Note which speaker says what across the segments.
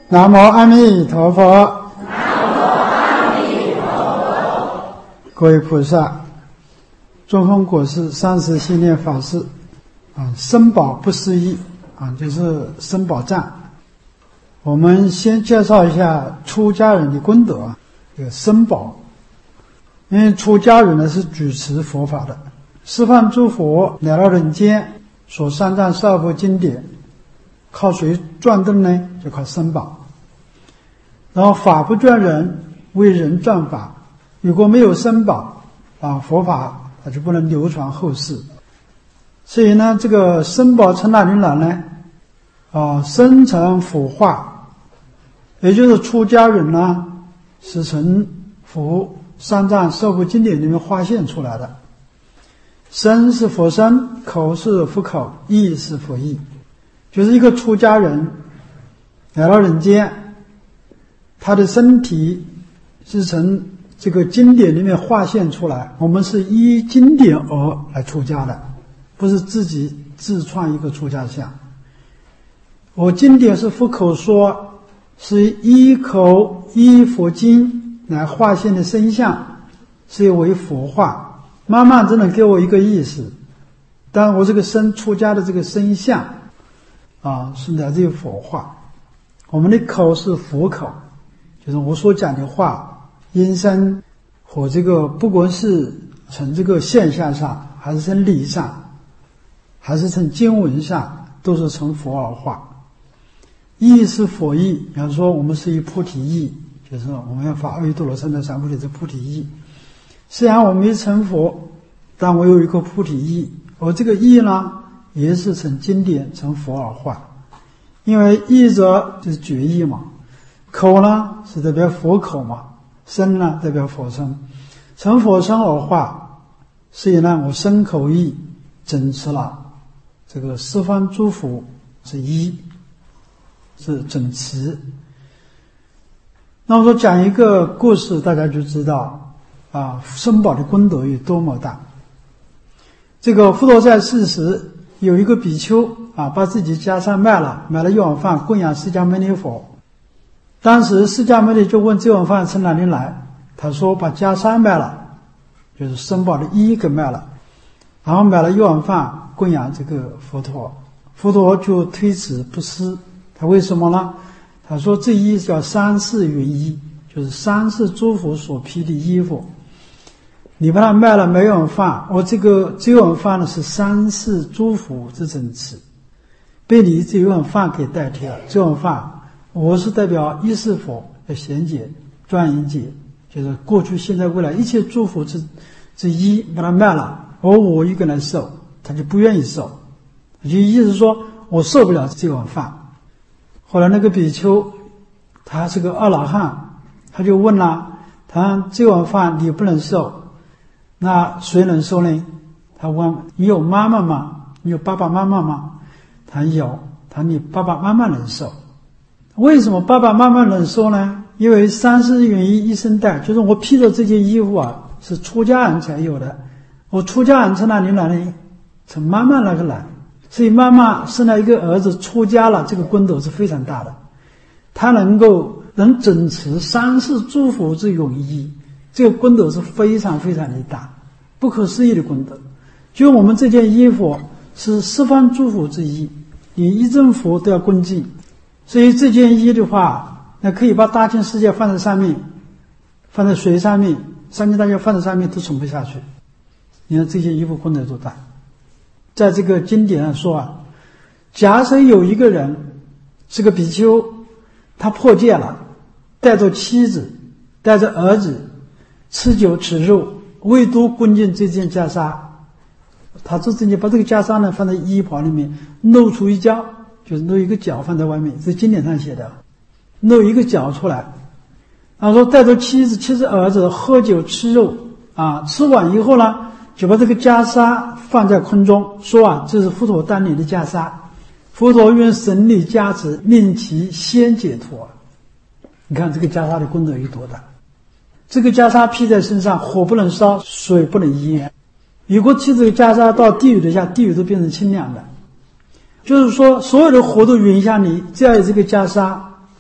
Speaker 1: 南无阿弥陀佛。
Speaker 2: 南无阿弥陀佛。
Speaker 1: 各位菩萨，中峰果师三十系列法师生宝不思议就是生宝藏。我们先介绍一下出家人的功德这个生宝。因为出家人呢是主持佛法的，十方诸佛来到人间所三藏十二部经典，靠谁转动呢？就靠生宝。然后法不转人，为人转法。如果没有生宝佛法它就不能流传后世。所以呢，这个生宝从哪里来呢？生成佛化，也就是出家人呢是从佛三藏十二部经典里面化现出来的。身是佛身，口是佛口，意是佛意，就是一个出家人来到人间，他的身体是从这个经典里面化现出来。我们是依经典而来出家的，不是自己自创一个出家相。我经典是佛口说，是依口依佛经来化现的身相，是为佛化。慢慢真的给我一个意识，但我这个出家的这个身相是来自于佛化。我们的口是佛口，就是我所讲的话音声和这个不管是从这个现象上，还是从理上，还是从经文上，都是从佛而化。意是佛意，比方说我们是以菩提意，就是我们要发阿耨多罗三藐三菩提，这菩提意。虽然我没成佛，但我有一个菩提意，而这个意呢也是从经典从佛而化。因为意者就是觉意嘛，口呢是代表佛口嘛，身呢代表佛身，从佛身而化。所以呢，我身口意整持了这个十方诸佛是一，是整持。那我说讲一个故事，大家就知道生宝的功德有多么大。这个佛陀在世时，有一个比丘把自己家产卖了一碗饭供养释迦牟尼佛。当时释迦牟尼就问这碗饭从哪里来，他说把家产卖了，就是生宝的衣给卖了，然后买了一碗饭供养这个佛陀。佛陀就推辞不施。他为什么呢？他说这衣叫三世云衣，就是三世诸佛所披的衣服。你把它卖了一碗饭，我这碗饭呢是三世诸佛之整持，被你这碗饭给代替了。这碗饭我是代表一世佛的贤解庄严解，就是过去现在未来一切诸佛之一，把它卖了，而我一个人受，他就不愿意受，就意思说我受不了这碗饭。后来那个比丘他是个阿罗汉，他就问了，他这碗饭你不能受，那谁能受呢？他问你有妈妈吗？你有爸爸妈妈吗？他有。他说你爸爸妈妈能受。为什么爸爸妈妈能受呢？因为三世云衣一身带，就是我披着这件衣服是出家人才有的。我出家人从哪里来呢？从妈妈那个来。所以妈妈生了一个儿子出家了，这个功德是非常大的。他能整持三世诸佛之永衣，这个功德是非常非常的大，不可思议的功德。就我们这件衣服是十方诸佛之衣，你一尊佛都要恭敬。所以这件衣的话，那可以把大千世界放在上面，放在水上面，三千大千放在上面都盛不下去。你看这件衣服功德多大。在这个经典上说假设有一个人是个比丘，他破戒了，带着妻子带着儿子吃酒吃肉，唯独恭敬这件袈裟。他就直接把这个袈裟呢放在衣袍里面，露出一角，就是露一个角放在外面，这经典上写的，露一个角出来。然后说带着妻子儿子喝酒吃肉吃完以后呢，就把这个袈裟放在空中，说这是佛陀当年的袈裟，佛陀用神力加持，令其先解脱。你看这个袈裟的功德有多大。这个袈裟披在身上，火不能烧，水不能淹。如果披这个袈裟到地狱底下，地狱都变成清凉的。就是说所有的火都匀下你，只要有这个袈裟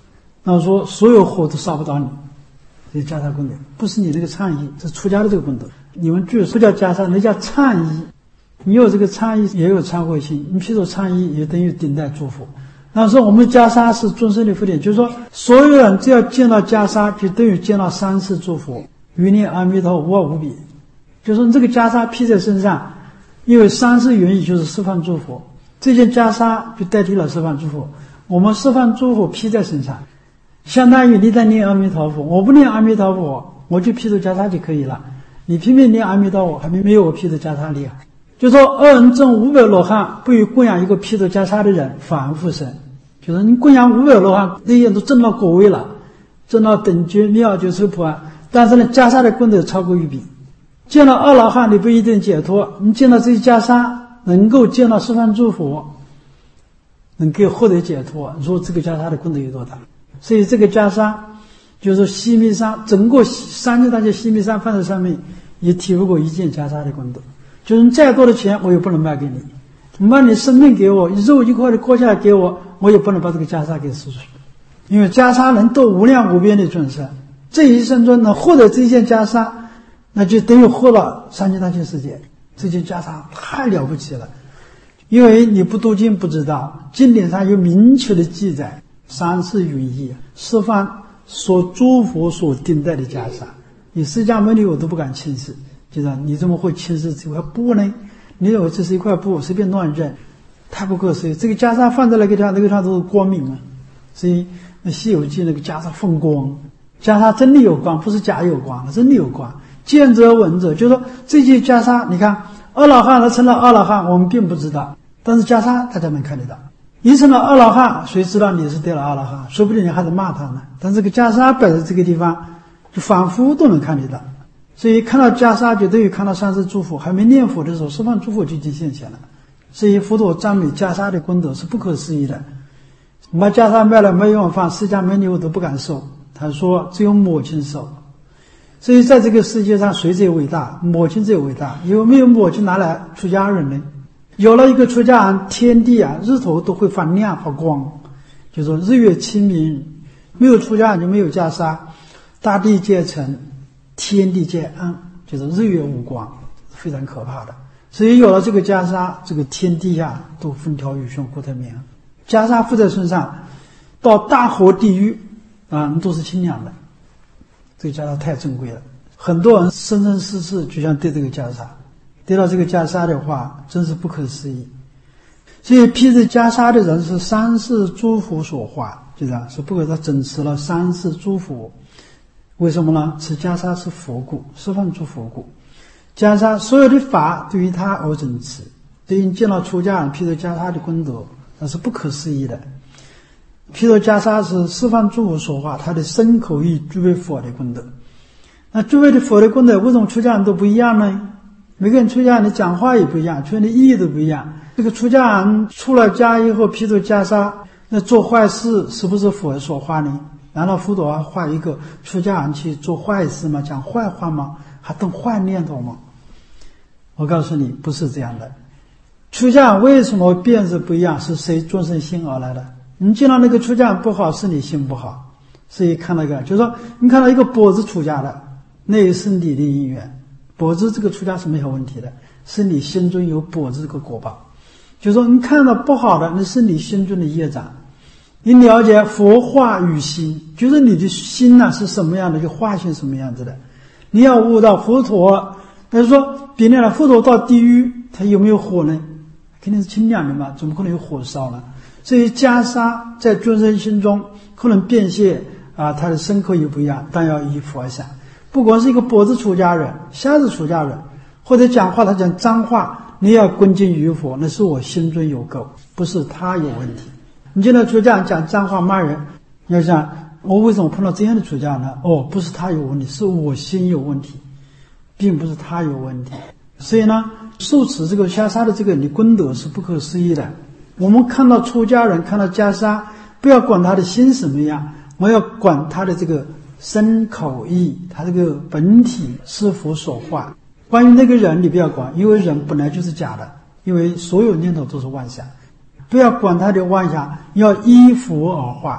Speaker 1: 那我说所有火都烧不到你，这是袈裟功德，不是你那个倡议，是出家的这个功德。你们具不叫袈裟，那叫倡议。你有这个倡议，也有忏悔心。你譬如倡议，也等于顶戴祝福。那说我们袈裟是众生的福典，就是说所有人只要见到袈裟，就等于见到三世诸佛，于念阿弥陀无二无比。就是说这个袈裟披在身上，因为三世原意就是十方诸佛，这件袈裟就代替了十方诸佛。我们十方诸佛披在身上，相当于你在念阿弥陀佛，我不念阿弥陀佛，我就披着袈裟就可以了。你偏偏念阿弥陀佛，还没有我披着袈裟厉害。就说二人证500罗汉，不如供养一个披着袈裟的人反而复生。就是你供养500罗汉，那些人都证到果位了，证到等觉妙觉受菩萨，但是呢，袈裟的功德超过1比。见到二老汉，你不一定解脱，你见到这些袈裟，能够见到十方诸佛，能够获得解脱。你说这个袈裟的功德有多大？所以这个袈裟就是西密山，整个三界大界西密山放在上面，也体不过一件袈裟的功德。就是你再多的钱，我也不能卖给你。你把你生命给我，肉一块的割下来给我，我也不能把这个袈裟给撕出去。因为袈裟能度无量无边的众生，这一生中能获得这件袈裟，那就等于获了三界大千世界。这件袈裟太了不起了，因为你不读经不知道，经典上有明确的记载，三世云意，十方所诸佛所顶戴的袈裟，你释迦牟尼我都不敢轻视。就是你怎么会轻视这块布呢？你以为这是一块布，随便乱扔，太不可思议。这个袈裟放在那个地方，那个地方都是光明啊。所以那《西游记》那个袈裟放光，袈裟真的有光，不是假有光，真的有光。见者闻者，就是说这些袈裟，你看二老汉他成了二老汉，我们并不知道，但是袈裟大家能看得到。你成了二老汉，谁知道你是得了二老汉？说不定你还在骂他呢。但这个袈裟摆在这个地方，就仿佛都能看得到。所以看到袈裟就等于看到三世诸佛，还没念佛的时候，十方诸佛就已经现前了。所以佛陀赞美袈裟的功德是不可思议的。把袈裟卖了没用放，释迦牟尼我都不敢收，他说只有母亲收。所以在这个世界上谁最伟大？母亲最伟大。有没有母亲拿来出家人呢？有了一个出家人，天地啊日头都会发亮发光，就说日月清明。没有出家人就没有袈裟，大地皆沉，天地皆暗，就是日月无光，非常可怕的。所以有了这个袈裟，这个天地啊都风调雨顺，国泰民安。袈裟附在身上，到大火地狱啊都是清凉的。这个袈裟太珍贵了，很多人生生世世就想得这个袈裟，得到这个袈裟的话，真是不可思议。所以披着袈裟的人是三世诸佛所化，就这样是不可他整持了三世诸佛。为什么呢？此袈裟是佛故，十方诸佛故。袈裟所有的法对于他而整持，对于见到出家人披着袈裟的功德，那是不可思议的。披着袈裟是十方诸佛所化，他的身口意诸位佛的功德。那诸位的佛的功德为什么出家人都不一样呢？每个人出家人的讲话也不一样，出现的意义都不一样。这个出家人出了家以后披着袈裟，那做坏事是不是佛所化呢？难道佛陀要化一个出家人去做坏事吗？讲坏话吗？还动坏念头吗？我告诉你，不是这样的。出家人为什么变质不一样？是谁众生心而来的？你见到那个出家人不好，是你心不好。所以看到一个，就是说你看到一个跛子出家的，那也是你的因缘。跛子这个出家是没有问题的，是你心中有跛子这个果报。就是说你看到不好的，那是你心中的业障。你了解佛化与心，就是你的心是什么样的，就化性什么样子的。你要悟到佛陀，他说别人佛陀到地狱，他有没有火呢？肯定是清凉的嘛，怎么可能有火烧呢？所以袈裟在众生心中可能变现他的身口也不一样，但要以佛想。不管是一个跛子出家人、瞎子出家人，或者讲话他讲脏话，你要恭敬于佛，那是我心中有垢，不是他有问题。你见到出家人讲脏话骂人，你要想我为什么碰到这样的出家人呢？不是他有问题，是我心有问题，并不是他有问题。所以呢，受持这个袈裟的这个你功德是不可思议的。我们看到出家人，看到袈裟，不要管他的心什么样，我要管他的这个身口意，他这个本体是佛所化。关于那个人你不要管，因为人本来就是假的，因为所有念头都是妄想。不要管他的妄想，要依佛而化。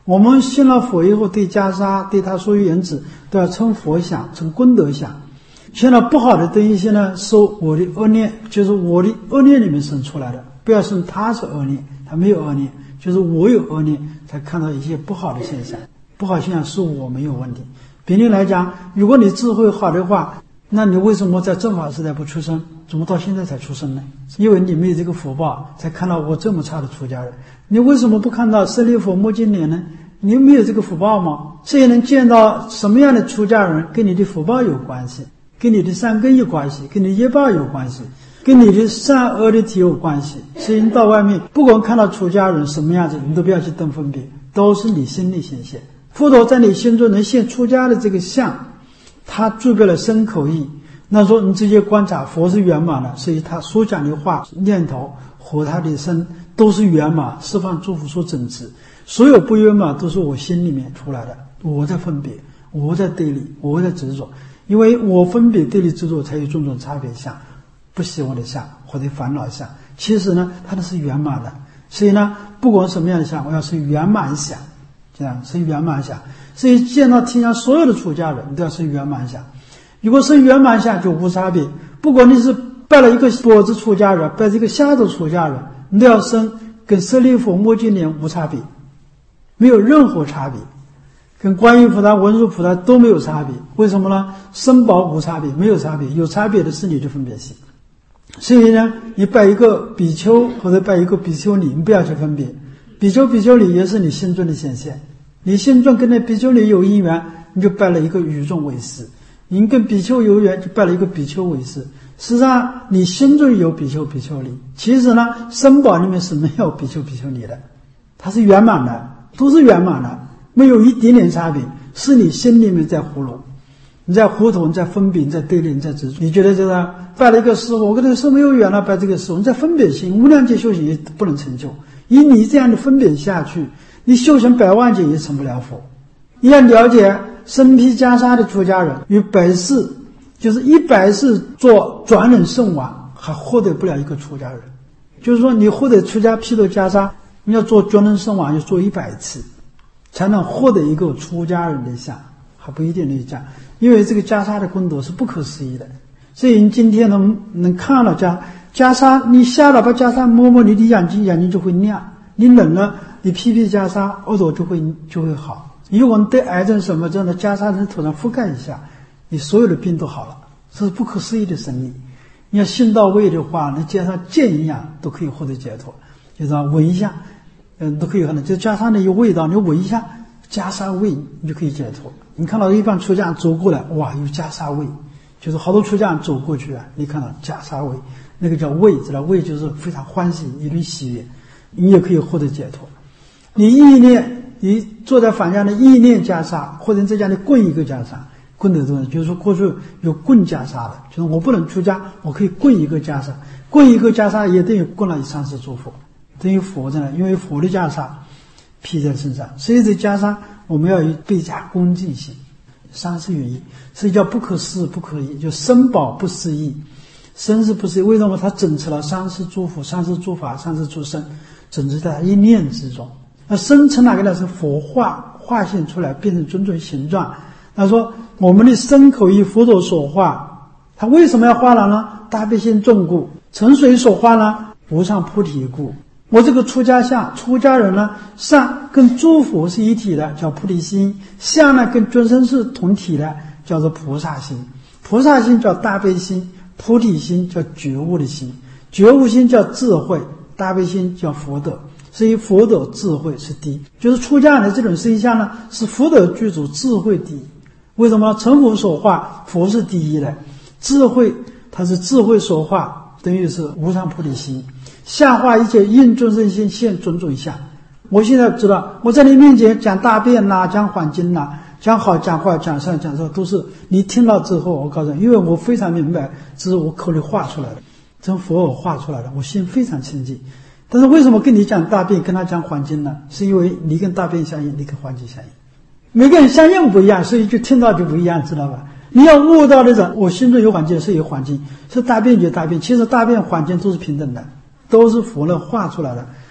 Speaker 1: 我们信了佛以后，对袈裟，对他所有言辞都要称佛想，称功德想。现在不好的东西呢，是我的恶念，就是我的恶念里面生出来的，不要生他是恶念，他没有恶念，就是我有恶念才看到一些不好的现象。不好现象是我没有问题。比例来讲，如果你智慧好的话，那你为什么在正法时代不出生？怎么到现在才出生呢？因为你没有这个福报，才看到我这么差的出家人。你为什么不看到舍利弗、目犍连呢？你没有这个福报吗？所以能见到什么样的出家人，跟你的福报有关系，跟你的善根有关系，跟你的业报有关系，跟你的善恶的体有关系。所以你到外面，不管看到出家人什么样子，你都不要去等分别，都是你心里显现。佛陀在你心中能现出家的这个相，他具备了身口意。那说你直接观察佛是圆满的，所以他所讲的话、念头和他的身都是圆满，释放诸佛所整治。所有不圆满都是我心里面出来的，我在分别，我在对立，我在执着。因为我分别对立执着，才有种种差别相，不希望的相或者烦恼相。其实呢，它都是圆满的。所以呢，不管什么样的相，我要是圆满相，这样是圆满相。所以见到天下所有的出家人都要是圆满相。如果是圆满相，就无差别。不管你是拜了一个钵子出家人，拜这个瞎子出家人，你都要生跟舍利弗、目犍连无差别，没有任何差别。跟观音菩萨、文殊菩萨都没有差别。为什么呢？身宝无差别，没有差别。有差别的是你的分别心。所以呢，你拜一个比丘或者拜一个比丘尼，你不要去分别。比丘、比丘尼也是你心中的显现。你心中跟那比丘尼有因缘，你就拜了一个与众为师；你跟比丘有缘，就拜了一个比丘为师。实际上，你心中有比丘、比丘尼，其实呢，身宝里面是没有比丘、比丘尼的，它是圆满的，都是圆满的，没有一点点差别，是你心里面在糊弄，你在糊涂，你在分别，你在对立，你在执着。你觉得这个拜了一个师傅，我跟这个师傅有缘了，拜这个师傅，你在分别心，无量劫修行也不能成就。以你这样的分别下去，你修行100万劫也成不了佛。你要了解身披袈裟的出家人与100世，就是100世做转轮圣王，还获得不了一个出家人。就是说，你获得出家披着袈裟，你要做转轮圣王，要做100次，才能获得一个出家人的相，还不一定能讲。因为这个袈裟的功德是不可思议的。所以你今天能看了袈裟，你瞎了把袈裟摸摸你的眼睛，眼睛就会亮；你冷了，你披袈裟，耳朵就会好。如果你得癌症什么这样的，袈裟在头上覆盖一下，你所有的病都好了，这是不可思议的神力。你要信到位的话，你袈裟见一样都可以获得解脱。就是闻一下，都可以看到，就袈裟的有味道，你闻一下袈裟味，你就可以解脱。你看到一般出家人走过来，哇，有袈裟味，就是好多出家人走过去啊，你看到袈裟味，那个叫味，知道味就是非常欢喜，一种喜悦，你也可以获得解脱。你意念，你坐在坊间的意念袈裟，或者在家里供一个袈裟，供的东西，就是说过去有供袈裟的，就是我不能出家，我可以供一个袈裟，供一个袈裟也等于供了三世诸佛，等于佛在那，因为佛的袈裟披在身上，所以这袈裟我们要有倍加恭敬心。三世原因，所以叫不可思不可议，就身宝不思议。身是不思议，为什么他整持了三世诸佛、三世诸法、三世诸身，整持在一念之中。那身成哪个呢？是佛化现出来，变成种种形状。他说我们的身口意佛陀所化，他为什么要化了呢？大悲心重故。成谁所化呢？无上菩提故。我这个出家相，出家人呢，善跟诸佛是一体的，叫菩提心；相呢，跟众生是同体的，叫做菩萨心。菩萨心叫大悲心，菩提心叫觉悟的心，觉悟心叫智慧，大悲心叫福德。所以福德智慧是第一，就是出家人的这种身相呢，是福德具足，智慧第一。为什么？成佛所化，佛是第一的，智慧它是智慧所化，等于是无上菩提心。下化一切应众生心，现种种相。我现在知道，我在你面前讲大辩啦，讲环境啦，讲好讲坏，讲善讲错，都是你听到之后，我告诉你，因为我非常明白，这是我口里画出来的，从佛我画出来的，我心非常清净。但是为什么跟你讲大辩，跟他讲环境呢？是因为你跟大辩相应，你跟环境相应，每个人相应不一样，所以就听到就不一样，知道吧？你要悟到的人，我心中有环境是有环境，是大辩就大辩，其实大辩环境都是平等的，都是佛呢画出来的。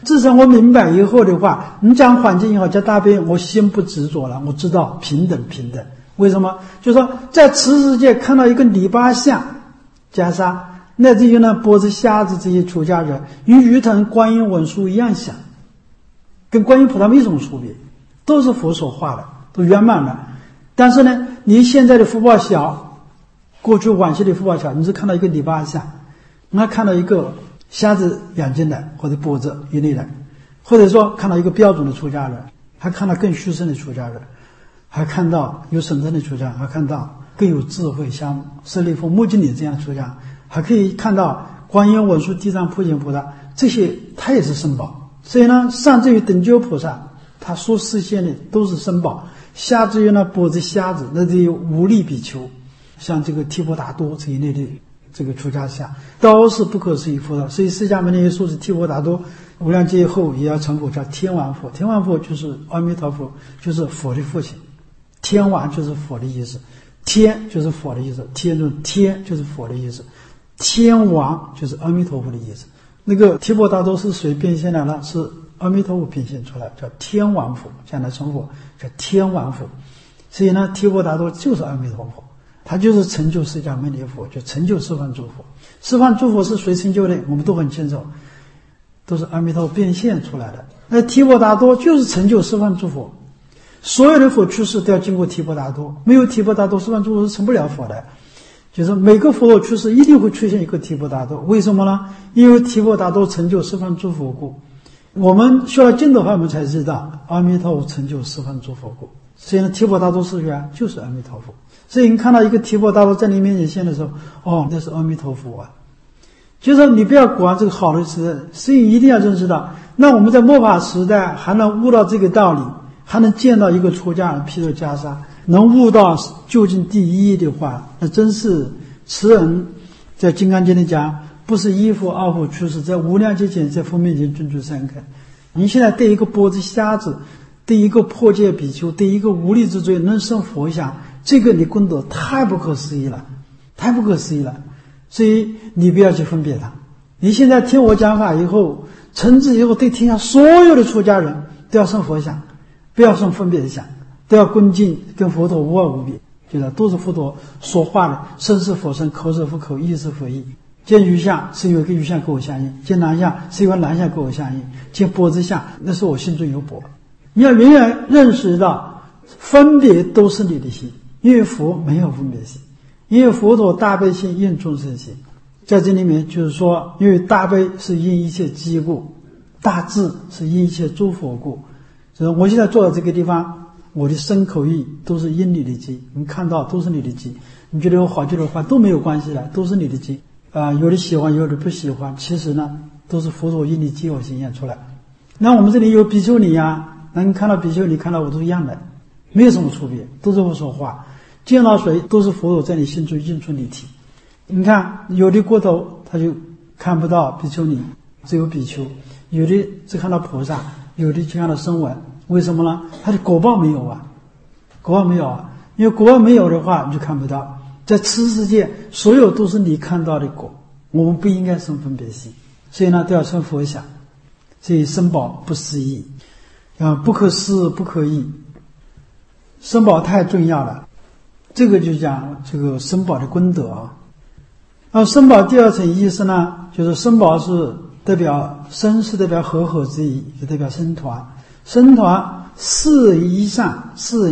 Speaker 1: 至少我明白以后的话，你讲环境也好，讲大悲，我心不执着了，我知道平等。为什么？就是说在此世界看到一个泥巴像袈裟，乃至于呢脖子瞎子这些出家人，与鱼藤观音文殊一样想，跟观音菩萨没什么区别，都是佛所化的，都圆满了。但是呢，你现在的福报小，过去往昔的福报小，你是看到一个泥巴像，你还看到一个瞎子眼睛的或者脖子一类的，或者说看到一个标准的出家人，还看到更虚胜的出家人，还看到有审正的出家，还看到更有智慧，像舍利弗、目犍连这样出家，还可以看到观音文殊、地藏普贤菩萨，这些他也是僧宝。所以呢，上至于等觉菩萨，他所示现的都是僧宝；下至于呢脖子瞎子，那这些无力比丘，像这个提婆达多这一类的这个出家相，都是不可思议佛的。所以释迦牟尼说是提婆达多无量劫以后也要成佛，叫天王佛。天王佛就是阿弥陀佛，就是佛的父亲。天王就是佛的意思，天就是佛的意思，天就是佛的意思，天王就是阿弥陀佛的意思。那个提婆达多是谁变现来了？是阿弥陀佛变现出来，叫天王佛，将来成佛叫天王佛。所以呢，提婆达多就是阿弥陀佛，他就是成就释迦牟尼佛，就成就十方诸佛。十方诸佛是谁成就的？我们都很清楚，都是阿弥陀佛变现出来的。那提婆达多就是成就十方诸佛，所有的佛去世都要经过提婆达多，没有提婆达多，十方诸佛是成不了佛的。就是每个佛陀去世一定会出现一个提婆达多，为什么呢？因为提婆达多成就十方诸佛故。我们学了经的话，我们才知道阿弥陀佛成就十方诸佛故。所以呢，提婆达多是谁啊？就是阿弥陀佛。所以你看到一个提婆达多在你面前现的时候，哦，那是阿弥陀佛啊。就是你不要管这个好的时代，所以一定要认识到，那我们在末法时代还能悟到这个道理，还能见到一个出家人披着袈裟，能悟到究竟第一的话，那真是慈人在《金刚经》里讲，不是一佛二佛去世，在无量劫前，在佛面前谆谆三恳。你现在对一个脖子瞎子，对一个破戒比丘，对一个无力之罪能生佛像，这个你功德太不可思议了，太不可思议了。所以你不要去分别他。你现在听我讲法以后，从此以后对天下所有的出家人都要生佛像，不要生分别的像，都要恭敬，跟佛陀无二无别，就是都是佛陀说话的，身是佛身，口是佛口，意是佛意。见鱼像是因为跟鱼像跟我相应，见狼像是因为狼像跟我相应，见脖子像那是我心中有钵。你要永远认识到分别都是你的心，因为佛没有分别心，因为佛陀大悲心应众生心。在这里面就是说，因为大悲是因一切机故，大智是因一切诸佛故。就是我现在坐在这个地方，我的身口意都是因你的机，你看到都是你的机，你觉得我好觉得坏都没有关系了，都是你的机。有的喜欢，有的不喜欢，其实呢都是佛陀因你机而显现出来。那我们这里有比丘尼啊，那你看到比丘尼看到我都一样的，没有什么区别，都是我说话。见到谁都是佛陀在你心中印出你体。你看有的国头他就看不到比丘尼，只有比丘；有的只看到菩萨，有的只看到声闻。为什么呢？他的果报没有啊，果报没有啊，因为果报没有的话你就看不到。在此世界所有都是你看到的果，我们不应该生分别心，所以呢都要生佛想。所以僧宝不思议不可思不可议，僧宝太重要了。这个就讲这个僧宝的功德僧宝第二层意思呢，就是僧宝是代表僧，是代表和合之意，就代表僧团。僧团4人以上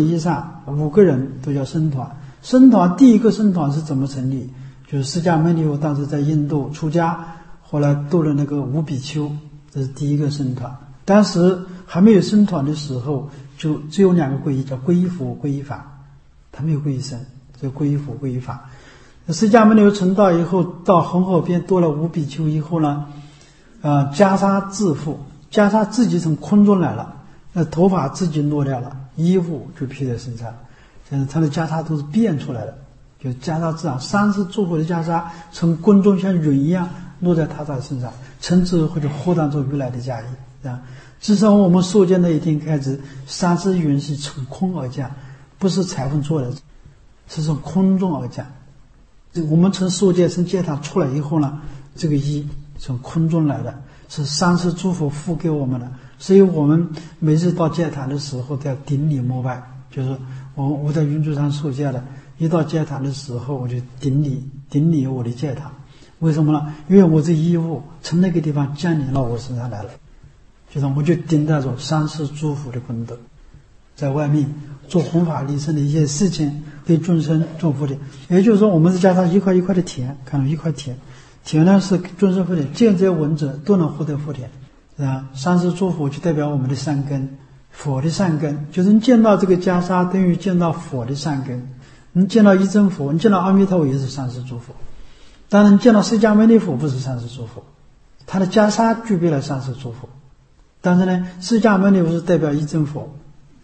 Speaker 1: 5个人都叫僧团。僧团第一个僧团是怎么成立？就是释迦牟尼佛当时在印度出家，后来度了那个5比丘，这是第一个僧团。当时还没有僧团的时候，就只有2个皈依，叫皈依佛皈依法，他没有皈依僧，就皈依佛皈依法。释迦牟尼佛成道以后，到恒河边多了5比丘以后呢，袈裟自负，袈裟自己从空中来了，头发自己落掉了，衣服就披在身上，他的袈裟都是变出来的，就袈裟自然30诸佛的袈裟从空中像云一样落在他身上，从此或者获当作如来的家衣。自从我们受戒那一天开始，30云是从空而降，不是裁缝做的，是从空中而降。我们从受戒从戒堂出来以后呢，这个衣从空中来的， 是三世诸佛付给我们的，所以我们每次到戒坛的时候都要顶礼膜拜。就是我在云珠山受戒的，一到戒坛的时候我就顶礼我的戒坛。为什么呢？因为我这义务从那个地方降临到我身上来了，就是我就顶戴着三世诸佛的功德，在外面做弘法利生的一些事情，对众生做福田。也就是说，我们是加上一块一块的田，看到一块田，田呢是众生福田，见这闻者都能获得福田。三世诸佛就代表我们的善根，佛的善根，就是你见到这个袈裟等于见到佛的善根。你见到一真佛，你见到阿弥陀佛也是三世诸佛。当然，你见到释迦牟尼佛不是三世诸佛，他的袈裟具备了三世诸佛。但是呢，释迦牟尼佛是代表一真佛，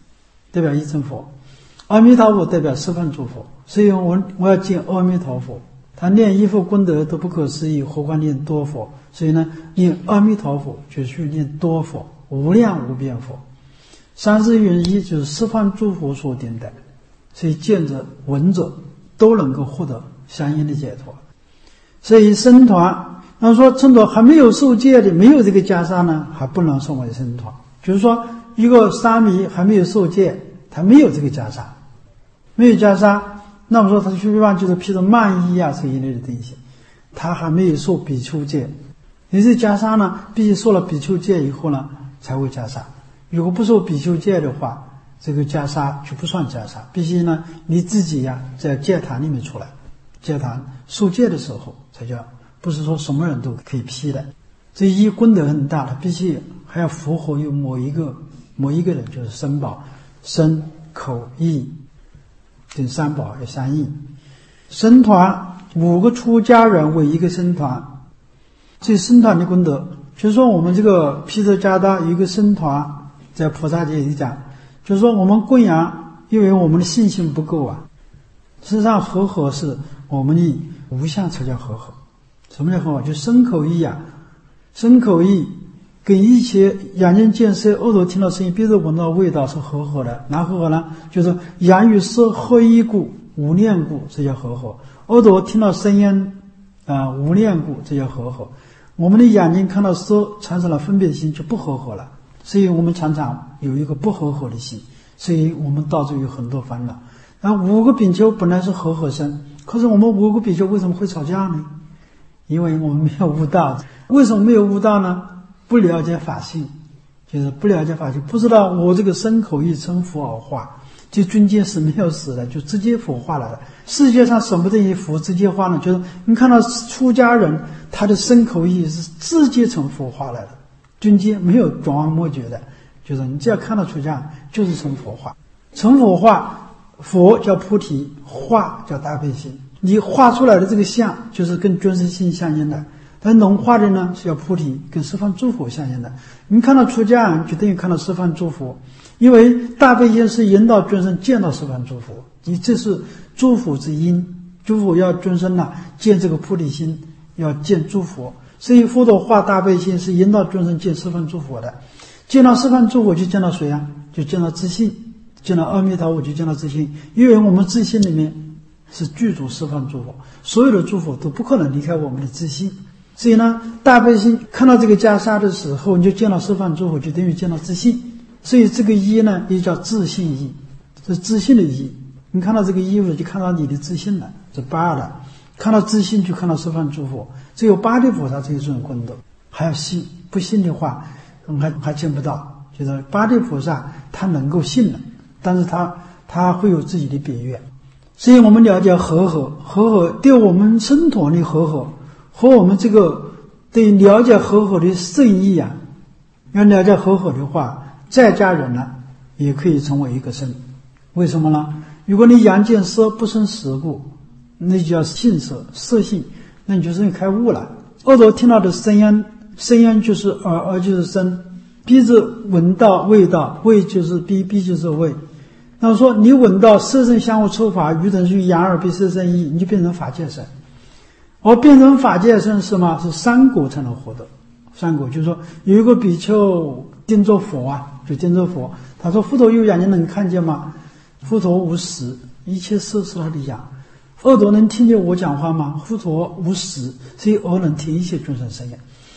Speaker 1: 阿弥陀佛代表十方诸佛。所以我要见阿弥陀佛，他念一佛功德都不可思议，何况念多佛？所以呢，念阿弥陀佛就去念多佛，无量无边佛。三世云一就是十方诸佛所顶戴，所以见者闻者都能够获得相应的解脱。所以僧团，那说僧团还没有受戒的，没有这个袈裟呢，还不能送为僧团。就是说，一个沙弥还没有受戒，他没有这个袈裟，没有袈裟，那么说他去办就是披着曼衣啊这一类的东西，他还没有受比丘戒。你这袈裟呢，必须受了比丘戒以后呢，才为袈裟。如果不受比丘戒的话，这个袈裟就不算袈裟，必须呢你自己呀在戒坛里面出来，戒坛受戒的时候才叫，不是说什么人都可以披的。这一功德很大的，必须还要符合有某一个人，就是身宝、身口意等三宝要相应。僧团5个出家人为一个僧团，这僧团的功德，就是说我们这个披着袈裟有一个僧团，在菩萨界里讲，就是说我们供养，因为我们的信心不够啊。事实上和合是我们的无相才叫和合。什么叫和合？就身口意啊，身口意跟一切眼睛见色，耳朵听到声音，鼻子闻到味道是和合的。哪和合呢？就是眼与色合一故，无念故，这叫和合。耳朵听到声音无念故，这叫和合。我们的眼睛看到色产生了分别心，就不和合了。所以我们常常有一个不和合的心，所以我们导致有很多烦恼。然后5个比丘本来是和合身，可是我们5个比丘为什么会吵架呢？因为我们没有悟道。为什么没有悟道呢？不了解法性，就是不了解法性，不知道我这个身口意成佛而化。就中间是没有死的，就直接佛化来了。世界上什么东西佛直接化呢？就是你看到出家人，他的身口意是直接成佛化来的，中间没有转弯抹角的，就是你只要看到出家就是成佛化。成佛化，佛叫菩提，化叫大悲心。你画出来的这个像就是跟尊胜心相应的，但能画的呢是叫菩提，跟十方诸佛相应的。你看到出家人就等于看到十方诸佛，因为大悲心是引导尊胜见到十方诸佛，你这是诸佛之因。诸佛要尊胜见这个菩提心，要见诸佛，所以佛陀画大悲心是引导尊胜见十方诸佛的。见到十方诸佛就见到谁啊？就见到自信，见到阿弥陀佛就见到自信。因为我们自信里面是具足十方诸佛，所有的诸佛都不可能离开我们的自信。所以呢，大悲心看到这个袈裟的时候，你就见到十方诸佛，就等于见到自信。所以这个一呢也叫自信意，这是自信的意。你看到这个衣服就看到你的自信了，这8了。看到自信就看到十方诸佛，只有8的菩萨这一种功德。还要信，不信的话还见不到。就是8的菩萨他能够信了，但是他会有自己的别愿。所以我们了解和合对我们僧团的和合，和我们这个对了解和合的圣意啊，要了解和合的话，在家人呢也可以成为一个僧。为什么呢？如果你眼见色不生识故，那就叫性色，色性，那你就是开悟了。耳朵听到的声音就是耳就是声，鼻子闻到味道，味就是鼻就是味。那么说你闻到色声香味触法余等是眼耳鼻舌身意，你就变成法界身。而变成法界身是什么？是3果才能获得。3果就是说有一个比丘盯着佛啊，就盯着佛，他说佛陀有眼睛能看见吗？佛陀无识，一切色是他的眼。耳朵能听见我讲话吗？佛陀无识，所以耳能听一切众生声音。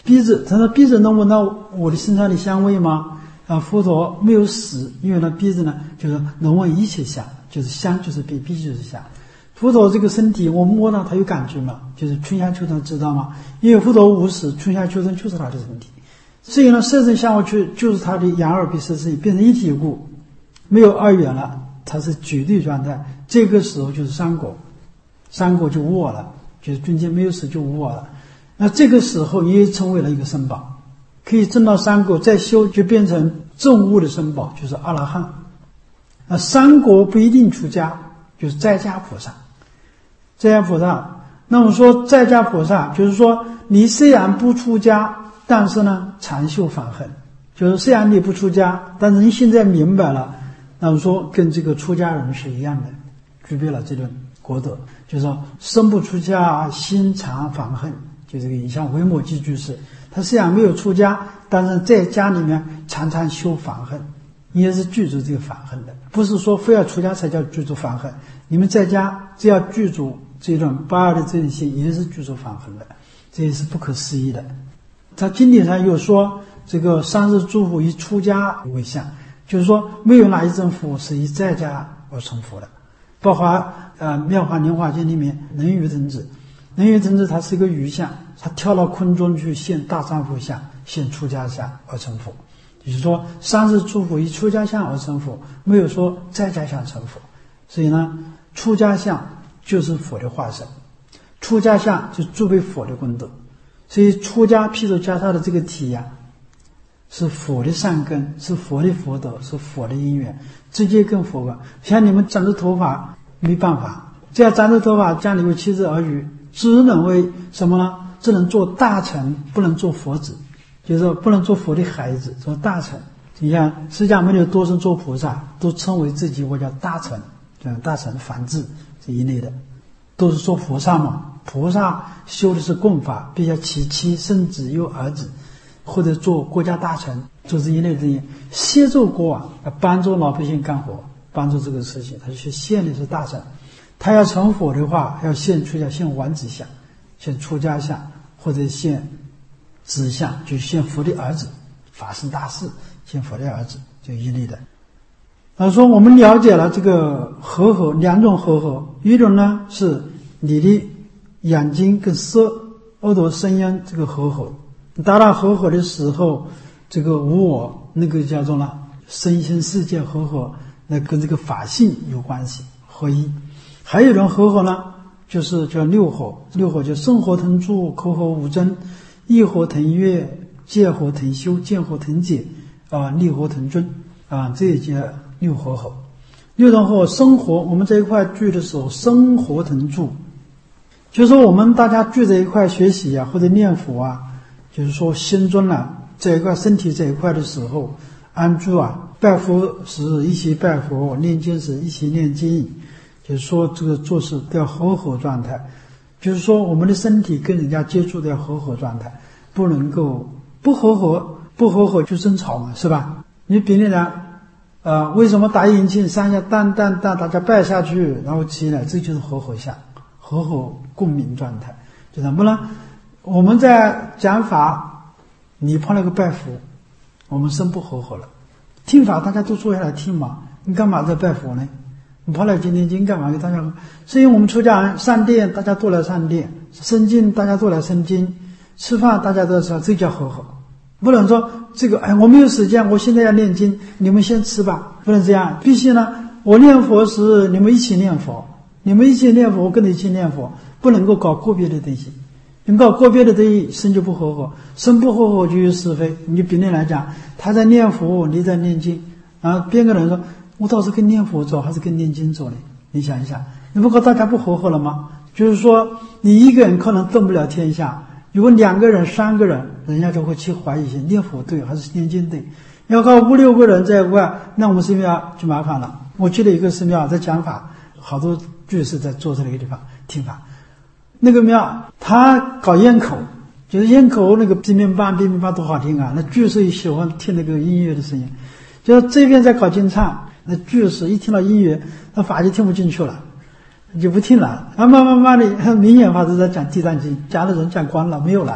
Speaker 1: 鼻子，他说鼻子能闻到我的身上的香味吗？佛陀没有死，因为呢鼻子呢就是能闻一切香，就是香就是鼻，鼻就是香。佛陀这个身体我摸到他有感觉嘛，就是春夏秋冬知道吗？因为佛陀无死，春夏秋冬就是他的身体，所以呢色身香味触就是他的眼耳鼻舌身意变成一体故，没有二元了，它是绝对状态。这个时候就是三果，三果就无我了，就是中间没有死就无我了。那这个时候也成为了一个僧宝，可以证到三果，再修就变成证悟的僧宝，就是阿罗汉。那三果不一定出家，就是在家菩萨。在家菩萨，那我们说在家菩萨，就是说你虽然不出家，但是呢常修法恨，就是虽然你不出家，但是你现在明白了，那我们说跟这个出家人是一样的，具备了这种果德，就是说身不出家，心常法恨。就这个影像维摩诘居士，他虽然没有出家，但是在家里面常常修法恨，也是具足这个法恨的。不是说非要出家才叫具足法恨，你们在家只要具足这种不二的这一些，也是具足法恨的，这也是不可思议的。他经典上有说，这个三世诸佛以出家为相，就是说没有哪一尊佛是以在家而成佛的。包括妙法莲华经里面能于腾子，能于腾子他是一个鱼相，他跳到空中去现大丈夫相，现出家相而成佛。也就是说三世诸佛以出家相而成佛，没有说在家相成佛。所以呢出家相就是佛的化身，出家相就具备佛的功德。所以出家譬如袈裟的这个体是佛的善根，是佛的福德，是佛的因缘，直接跟佛关。像你们长着头发没办法，这样长着头发家里有妻子儿女，只能为什么呢？只能做大臣，不能做佛子，就是说不能做佛的孩子，做大臣。你看释迦牟尼多生做菩萨，都称为自己我叫大臣，大臣梵志这一类的，都是做菩萨嘛。菩萨修的是供法，必须要其妻生子有儿子，或者做国家大臣，做这一类的人，协助国王，帮助老百姓干活，帮助这个事情，他是现的是大臣。他要成佛的话，要现出家，现王子相，现出家相，或者现子相，就现佛的儿子，法身大士，现佛的儿子，就一类的。说我们了解了这个和合，两种和合，一种呢是你的眼睛跟色、耳朵、声音这个和合，达到和合的时候，这个无我那个叫做呢身心世界和合，那跟这个法性有关系，合一。还有一种和合呢，就是叫六合，六合就身合同住，口合无争，意合同悦，戒合同修，见合同解，力合同尊，这也叫六和合。六种和合，生活我们在一块聚的时候，生活同住，就是说我们大家聚在一块学习或者念佛就是说心中在一块身体在一块的时候安住拜佛时一起拜佛，念经时一起念经，就是说这个做事都要和合状态，就是说我们的身体跟人家接触都要和合状态，不能够不和合，不和合就争吵嘛，是吧？你比例呢为什么打引磬三下当当当大家拜下去，然后起来，这就是和合相，和合共鸣状态。就怎么呢？我们在讲法，你碰了个拜佛，我们身不和合了。听法大家都坐下来听嘛，你干嘛在拜佛呢？你跑来今天经干嘛给大家？所以我们出家人上殿，大家都来上殿；生经大家都来生经；吃饭大家都吃，这叫和合。不能说这个我没有时间，我现在要念经，你们先吃吧，不能这样。必须呢，我念佛时你们一起念佛，你们一起念佛，我跟你一起念佛，不能够搞个别的东西。你搞个别的东西，身就不和合，身不和合就有是非。你比例来讲，他在念佛，你在念经，边个人说我倒是跟念佛走，还是跟念经走呢？你想一想，你不搞大家不和合了吗？就是说，你一个人可能动不了天下。如果两个人、三个人，人家就会去怀疑一些念佛对还是念经对。要靠5、6个人在外，那我们寺庙就麻烦了。我去了一个寺庙在讲法，好多居士在坐在那个地方听法。那个庙他搞烟口，就是烟口那个乒乒乓多好听那居士也喜欢听那个音乐的声音。就是这边在搞经唱，那居士一听到音乐，那法就听不进去了。就不听了，慢慢的，明眼法师在讲地藏经，讲的人讲光了，没有了。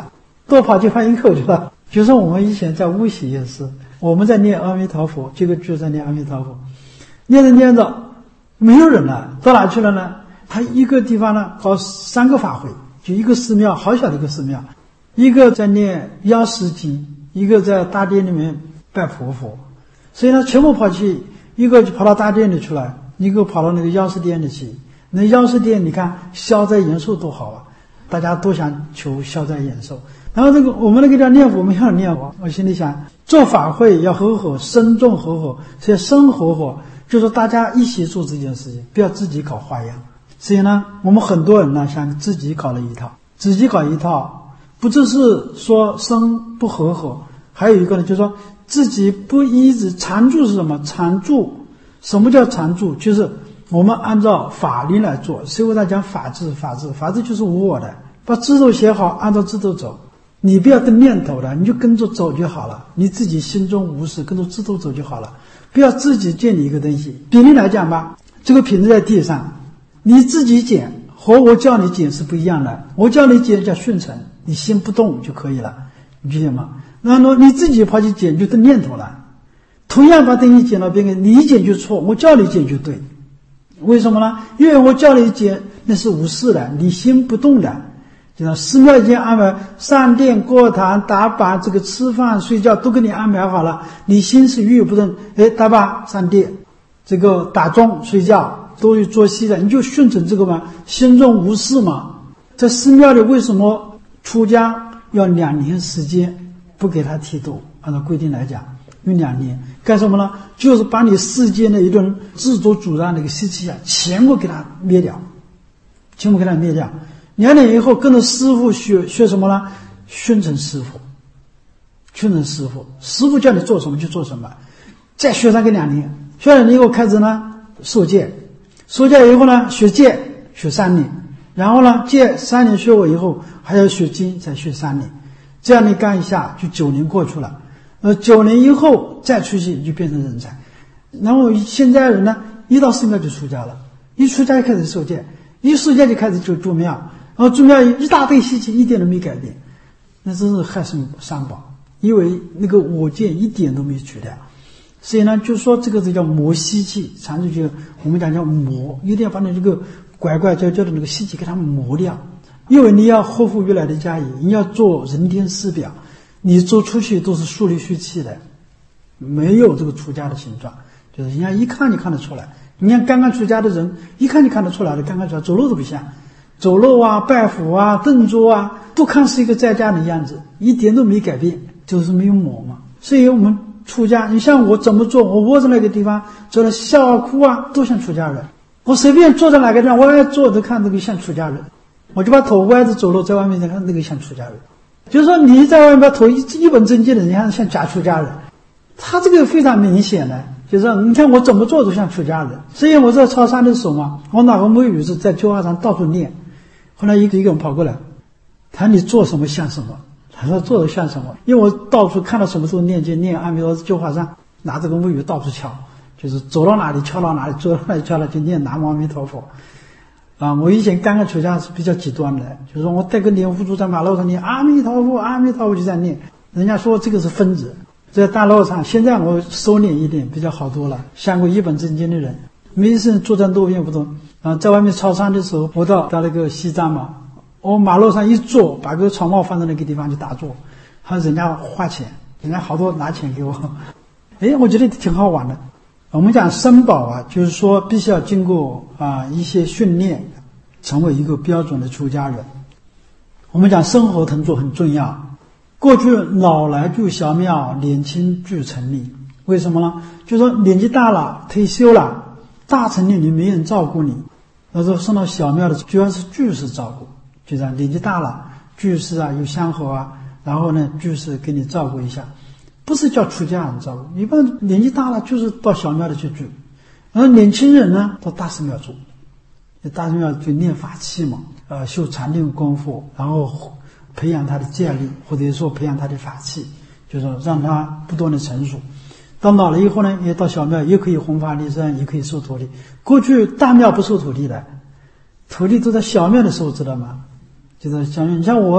Speaker 1: 多跑去换一口去了。就是我们以前在巫习也是，我们在念阿弥陀佛，这个就在念阿弥陀佛，念着念着没有人了，到哪去了呢？他一个地方呢搞3个法会，就一个寺庙，好小的一个寺庙，一个在念药师经，一个在大殿里面拜活佛，所以呢全部跑去，一个就跑到大殿里去了，一个跑到那个药师殿里去。那药师殿你看消灾延寿多好啊，大家都想求消灾延寿。然后这个我们那个叫念佛，我们要念佛，我心里想做法会要合伙，身众合伙，所以身合伙就是大家一起做这件事情，不要自己搞花样。所以呢我们很多人呢想自己搞了一套，自己搞一套，不只是说身不合伙，还有一个呢就是说自己不一直常住是什么？常住，什么叫常住？就是我们按照法律来做。所以我在讲法治，法治就是无我的，把制度写好，按照制度走，你不要跟念头的，你就跟着走就好了，你自己心中无事，跟着制度走就好了，不要自己建立一个东西。比例来讲吧，这个瓶子在地上，你自己捡和我叫你捡是不一样的。我叫你捡叫顺承，你心不动就可以了，你记得吗？那么你自己跑去捡就动念头了。同样把东西捡到边个，你捡就错，我叫你捡就对。为什么呢？因为我叫你捡那是无事的，你心不动的。就像寺庙已经安排上殿过堂打板，这个吃饭睡觉都给你安排好了，你心是郁不动，打板上殿，这个打钟睡觉都有作息的，你就顺承这个嘛，心中无事嘛。在寺庙里为什么出家要2年时间，不给他剃度？按照规定来讲用2年，干什么呢？就是把你世间的一顿自作主张的一个习气啊，全部给他灭掉，全部给他灭掉。2年以后跟着师父学什么呢？顺承师父，顺承师父，师父叫你做什么就做什么。再学上个2年，学2年以后开始呢受戒，受戒以后呢学戒，学3年，然后呢戒3年学过以后还要学经，再学3年，这样你干一下就9年过去了。9年以后再出去就变成人才。然后现在人呢一到寺庙就出家了，一出家就开始受戒，一受戒就开始就住庙，然后住庙一大堆习气一点都没改变，那真是害身伤宝，因为那个我见一点都没取掉。所以呢就说这个叫磨习气，常住就我们讲叫磨，一定要把你这个拐拐角角的那个习气给它磨掉。因为你要呵护原来的家业，你要做人天师表，你做出去都是树立虚气的，没有这个出家的形状，就是人家一看就看得出来。你看刚刚出家的人一看就看得出来的，刚刚出来走路都不像，走路啊拜佛啊动作啊都看是一个在家的样子，一点都没改变，就是没有磨嘛。所以我们出家，你像我怎么做，我窝在那个地方做了笑啊哭啊都像出家人，我随便坐在哪个地方我要坐都看这个像出家人，我就把头歪着走路，在外面再看那个像出家人。就是说你在外面把头一本正经的，人家像假出家人，他这个非常明显的，就是你看我怎么做都像出家人。所以我在超山的时候嘛，我哪个木鱼是在旧话上到处念，后来一个人跑过来，他说你做什么像什么，他说做的像什么，因为我到处看到什么时候念经念阿弥陀旧话上，拿这个木鱼到处敲，就是走到哪里敲到哪里，走到哪里敲到就念南无阿弥陀佛。我以前刚刚出家是比较极端的，就是说我带个念佛珠在马路上念阿弥陀佛阿弥陀佛就在念，人家说这个是疯子。在大路上现在我收敛一点比较好多了，像个一本正经的人，没事坐在路边不动。在外面超商的时候，我到那个西藏嘛，我马路上一坐，把个草帽放在那个地方就打坐，还人家花钱，人家好多拿钱给我，我觉得挺好玩的。我们讲身宝啊，就是说必须要经过一些训练，成为一个标准的出家人。我们讲生活腾座很重要。过去老来住小庙，年轻住城里，为什么呢？就是说年纪大了退休了，大城里你没人照顾你，那时候送到小庙的主要是居士照顾，就这样年纪大了居士啊有香火啊，然后呢居士给你照顾一下，不是叫出家人照顾，一般年纪大了就是到小庙里去住，然后年轻人呢到大寺庙住，大寺庙就练法器嘛，修禅定功夫，然后培养他的戒律，或者说培养他的法器，就是说让他不断的成熟。到老了以后呢，也到小庙也可以弘法利生，也可以收徒弟。过去大庙不收徒弟的，徒弟都在小庙的时候，知道吗？就是小庙。你像我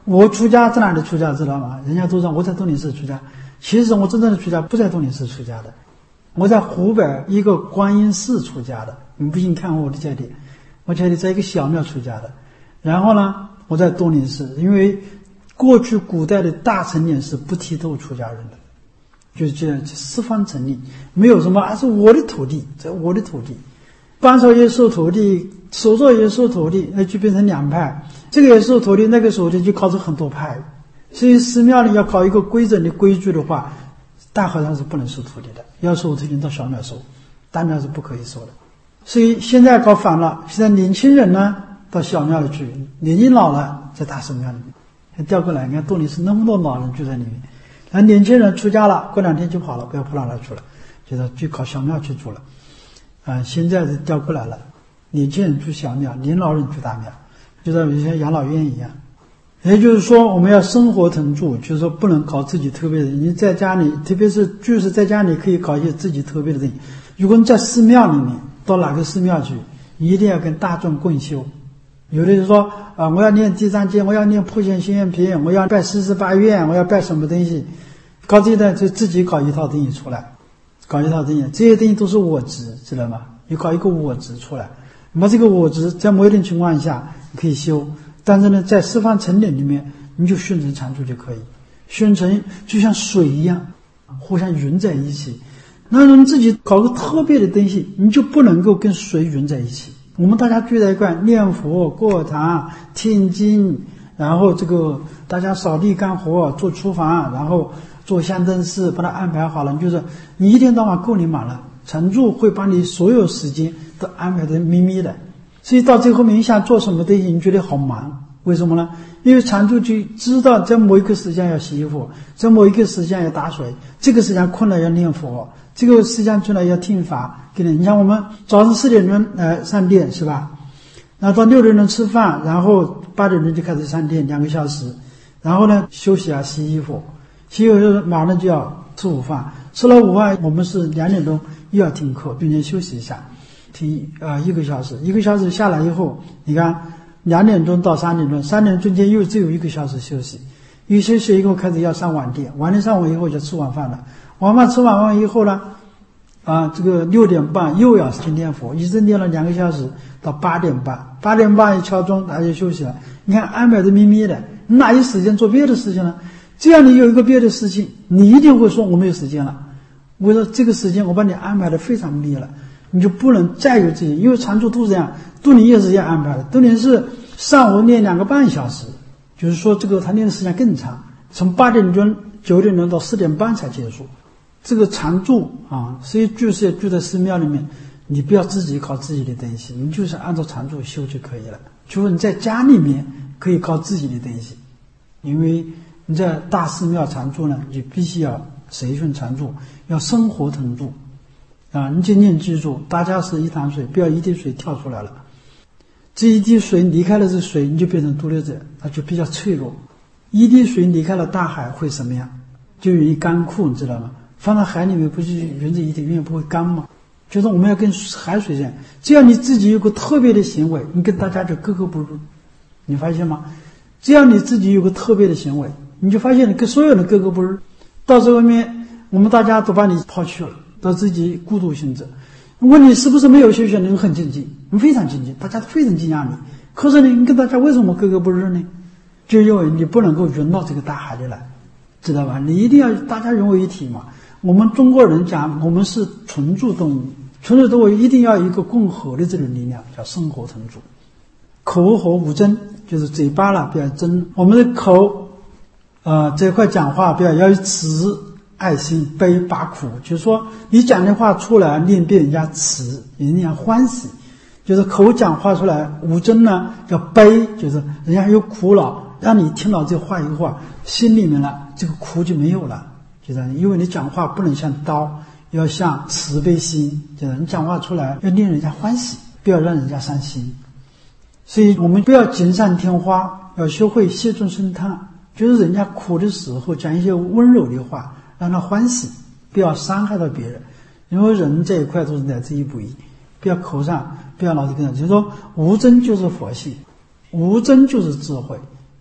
Speaker 1: 我出家在哪里出家知道吗？人家都说我在东林寺出家，其实我真正的出家不在东林寺出家的，我在湖北一个观音寺出家的。你不信看我的家底，我家里在一个小庙出家的。然后呢，我在东林寺，因为过去古代的大成年是不剃头出家人的，就是这样四方成立，没有什么是我的土地，这我的土地，班少爷收徒弟，手少爷收徒弟，那就变成两派，这个也收徒弟，那个收徒弟，就搞成很多派。所以寺庙里要搞一个规整的规矩的话，大和尚是不能收徒弟的，要收徒弟到小庙收，大庙是不可以收的。所以现在搞反了，现在年轻人呢到小庙里去，年纪老了在大寺庙里面调过来。你看东林寺那么多老人住在里面，然后年轻人出家了，过2天就跑了，不要跑到那去了，就是去考小庙去住了。现在是调过来了，年轻人住小庙，年老人住大庙，就像有些养老院一样。也就是说，我们要生活腾住，就是说不能搞自己特别的。你在家里，特别是就是在家里可以搞一些自己特别的东西。如果你在寺庙里面，到哪个寺庙去，一定要跟大众共修。有的人说我要念地藏经，我要念普贤行愿品，我要拜48愿，我要拜什么东西，搞这些就自己搞一套东西出来，搞一套东西，这些东西都是我执，知道吗？你搞一个我执出来，那么这个我执在某一定情况下你可以修，但是呢，在四方成点里面，你就熏成常住就可以，熏成就像水一样，互相匀在一起。那你自己搞个特别的东西，你就不能够跟水匀在一起。我们大家聚在一块念佛、过堂、听经，然后这个大家扫地干活、做厨房，然后做香灯饰，把它安排好了，就是你一天到晚够你满了，常住会把你所有时间都安排得密密的。所以到最后面你想做什么东西，你觉得好忙，为什么呢？因为常住就知道在某一个时间要洗衣服，在某一个时间要打水，这个时间困了要念佛，这个时间出来要听法。你像我们早上4点钟上殿是吧？然后到6点钟吃饭，然后8点钟就开始上殿2个小时，然后呢休息啊，洗衣服，洗衣服马上就要吃午饭，吃了午饭我们是2点钟又要听课，并且休息一下，听1个小时，1个小时下来以后，你看2点钟到3点钟，3点中间又只有1个小时休息，一休息以后开始要上晚殿，晚殿上完以后就吃晚饭了，晚饭吃完饭以后呢这个6点半又要听念佛，一直念了2个小时到8点半，8点半一敲钟大家就休息了。你看安排的密密的，你哪有时间做别的事情呢？只要你有一个别的事情，你一定会说我没有时间了。我说这个时间我把你安排的非常密了，你就不能再有这些，因为常住都是这样，都你也是这样安排的，都你是上午念2个半小时，就是说这个他念的时间更长，从8点钟9点钟到4点半才结束。这个常住所以就是要住在寺庙里面，你不要自己搞自己的东西，你就是按照常住修就可以了。就是你在家里面可以搞自己的东西，因为你在大寺庙常住呢，你必须要随顺常住，要生活腾住你今天记住，大家是一潭水，不要一滴水跳出来了。这一滴水离开了这水，你就变成独立者，它就比较脆弱。一滴水离开了大海会什么样？就容易干枯，你知道吗？放到海里面不是原子一体永远不会干吗？就是我们要跟海水这样，只要你自己有个特别的行为，你跟大家就格格不入，你发现吗？只要你自己有个特别的行为，你就发现你跟所有人格格不入，到这外面我们大家都把你抛弃了，到自己孤独性质。问你是不是没有修行？你很亲近，你非常亲近，大家非常敬仰你，可是呢你跟大家为什么格格不入呢？就因为你不能够融到这个大海里来，知道吧？你一定要大家融为一体嘛。我们中国人讲我们是纯住动物，纯住动物一定要有一个共和的这种力量，叫生活腾住。口和无争，就是嘴巴了不要争，我们的口这块讲话不要有慈爱心悲拔苦，就是说你讲的话出来令被人家慈，人家欢喜，就是口讲话出来无争呢叫悲，就是人家有苦恼，让你听到这话以后心里面了这个苦就没有了，就是因为你讲话不能像刀，要像慈悲心，就是你讲话出来要令人家欢喜，不要让人家伤心。所以我们不要锦上添花，要学会谢众生叹，就是人家苦的时候讲一些温柔的话让他欢喜，不要伤害到别人，因为人这一块都是来自于不易，不要口上不要老是跟人，就是说无争就是佛性，无争就是智慧，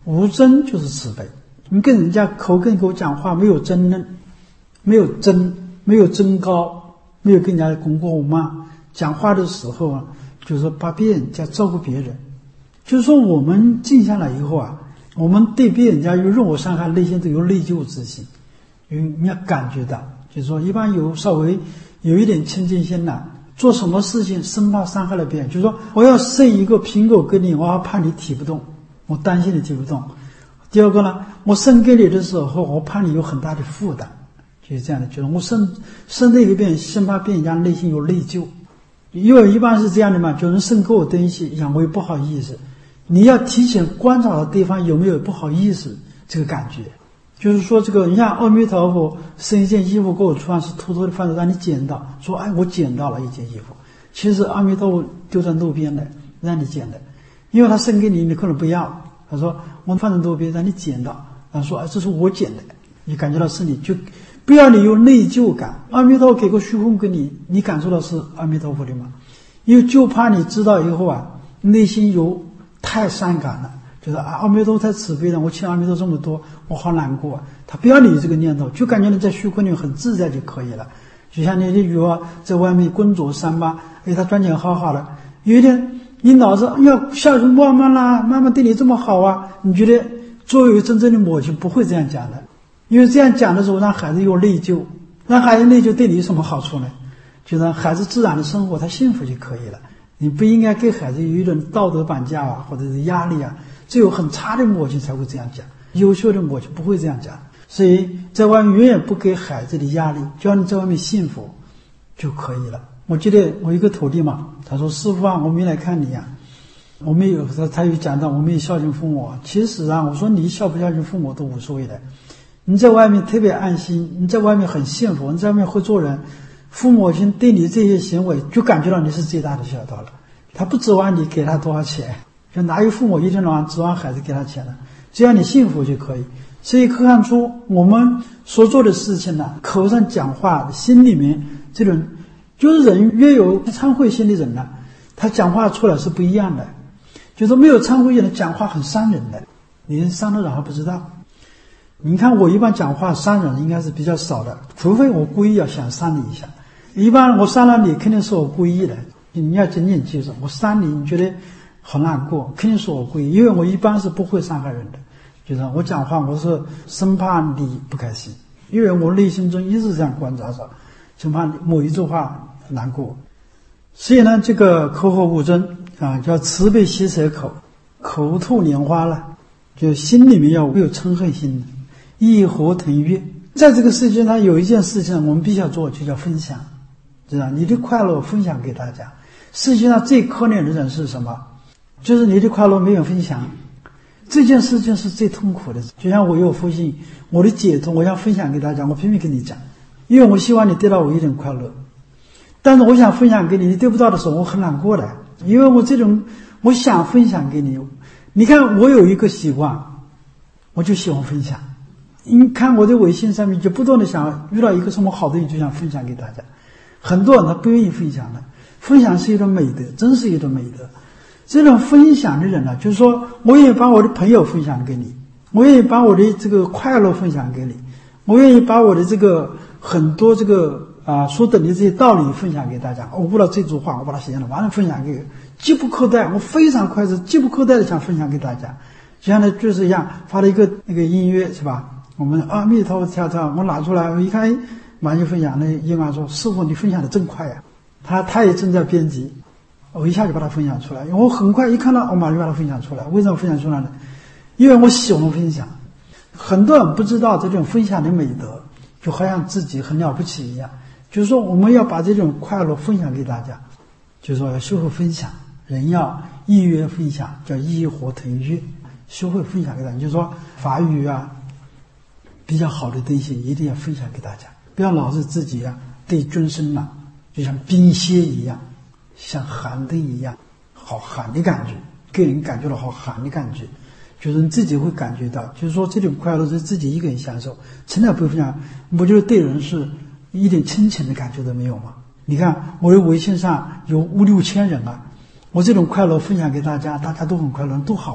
Speaker 1: 无争就是慈悲。你跟人家口跟口讲话没有争论，没有争高，没有跟人家功过无骂，讲话的时候啊，就是把别人家照顾别人。就是说我们静下来以后啊，我们对别人家有任何伤害，内心都有内疚之心，因为你要感觉到，就是说一般稍微有一点清净心了，做什么事情生怕伤害了别人。就是说我要送一个苹果给你，我要怕你提不动，我担心你提不动。第二个呢，我送给你的时候，我怕你有很大的负担，就是这样的。就是我送这个别人，生怕别人家内心有内疚，因为一般是这样的嘛，就是送给我东西，想我也不好意思。你要提前观察到对方有没有不好意思这个感觉。就是说这个，你像阿弥陀佛送一件衣服给我穿，是偷偷的放在让你捡到，说哎我捡到了一件衣服，其实阿弥陀佛丢在路边的让你捡的，因为他送给你，你可能不要，他说我放在路边让你捡到，他说哎这是我捡的，你感觉到是你，就不要你有内疚感。阿弥陀佛给个虚空给你，你感受到是阿弥陀佛的吗？因为就怕你知道以后啊，内心有太伤感了，觉得阿弥陀佛太慈悲了，我欠阿弥陀这么多，我好难过啊。他不要你这个念头，就感觉你在虚空里很自在就可以了。就像你的女儿在外面工作上班，她赚钱好好的，有一天你老是要孝顺妈妈啦，妈妈对你这么好啊，你觉得作为真正的母亲不会这样讲的，因为这样讲的时候让孩子有内疚，让孩子内疚对你有什么好处呢？就让孩子自然的生活，他幸福就可以了。你不应该给孩子有一种道德绑架啊，或者是压力啊，只有很差的母亲才会这样讲，优秀的母亲不会这样讲。所以在外面永远不给孩子的压力，只要你在外面幸福就可以了。我记得我一个徒弟嘛，他说师父啊，我没来看你啊，我们有他有讲到我们有孝敬父母啊。其实啊，我说你孝不孝敬父母都无所谓的，你在外面特别安心，你在外面很幸福，你在外面会做人，父母亲对你这些行为就感觉到你是最大的孝道了。他不指望你给他多少钱，就哪有父母一天到晚指望孩子给他钱呢？只要你幸福就可以。所以可看出我们所做的事情呢，口上讲话，心里面这种，就是人越有忏悔心的人呢，他讲话出来是不一样的。就是没有忏悔心的讲话很伤人的，你伤了人还不知道。你看我一般讲话伤人应该是比较少的，除非我故意要想伤你一下。一般我伤了你肯定是我故意的，你要紧紧记住，我伤你，你觉得很难过，肯定是我故意，因为我一般是不会伤害人的。就是我讲话我是生怕你不开心，因为我内心中一直这样观察着，生怕某一句话难过。所以呢，这个口和无争啊，叫慈悲喜舍口，口吐莲花了，就心里面要有嗔恨心，义和腾悦。在这个世界上有一件事情我们必须要做，就叫分享，知道你的快乐分享给大家。世界上最可怜的人是什么？就是你的快乐没有分享，这件事情是最痛苦的。就像我有福星，我的解脱我想分享给大家，我拼命跟你讲，因为我希望你得到我一点快乐。但是我想分享给你，你得不到的时候我很难过的，因为我想分享给你。你看我有一个习惯，我就喜欢分享。你看我的微信上面就不断的想遇到一个什么好的就想分享给大家。很多人他不愿意分享的，分享是一种美德，真是一种美德。这种分享的人呢，就是说我愿意把我的朋友分享给你，我愿意把我的这个快乐分享给你，我愿意把我的这个很多这个说等的这些道理分享给大家。我悟到这句话，我把它写下来，完全分享给急不可待，我非常快速急不可待的想分享给大家。就像那就是一样，发了一个那个音乐是吧，我们阿弥陀佛跳跳，我拿出来我一看，马上就分享。那婴儿说师父你分享的真快呀，他也正在编辑，我一下就把它分享出来，因为我很快一看到我马上就把它分享出来。为什么分享出来呢？因为我喜欢分享。很多人不知道这种分享的美德，就好像自己很了不起一样。就是说我们要把这种快乐分享给大家，就是说要学会分享，人要意愿分享，叫义和腾悦，学会分享给大家。就是说法语比较好的东西一定要分享给大家，不要老是自己对众生就像冰歇一样，像寒灯一样，好寒的感觉，给人感觉到好寒的感觉，就是你自己会感觉到，就是说这种快乐是自己一个人享受，从来不分享。我觉得对人是一点亲情的感觉都没有吗？你看我的微信上有5、6千人我这种快乐分享给大家，大家都很快乐，多好啊！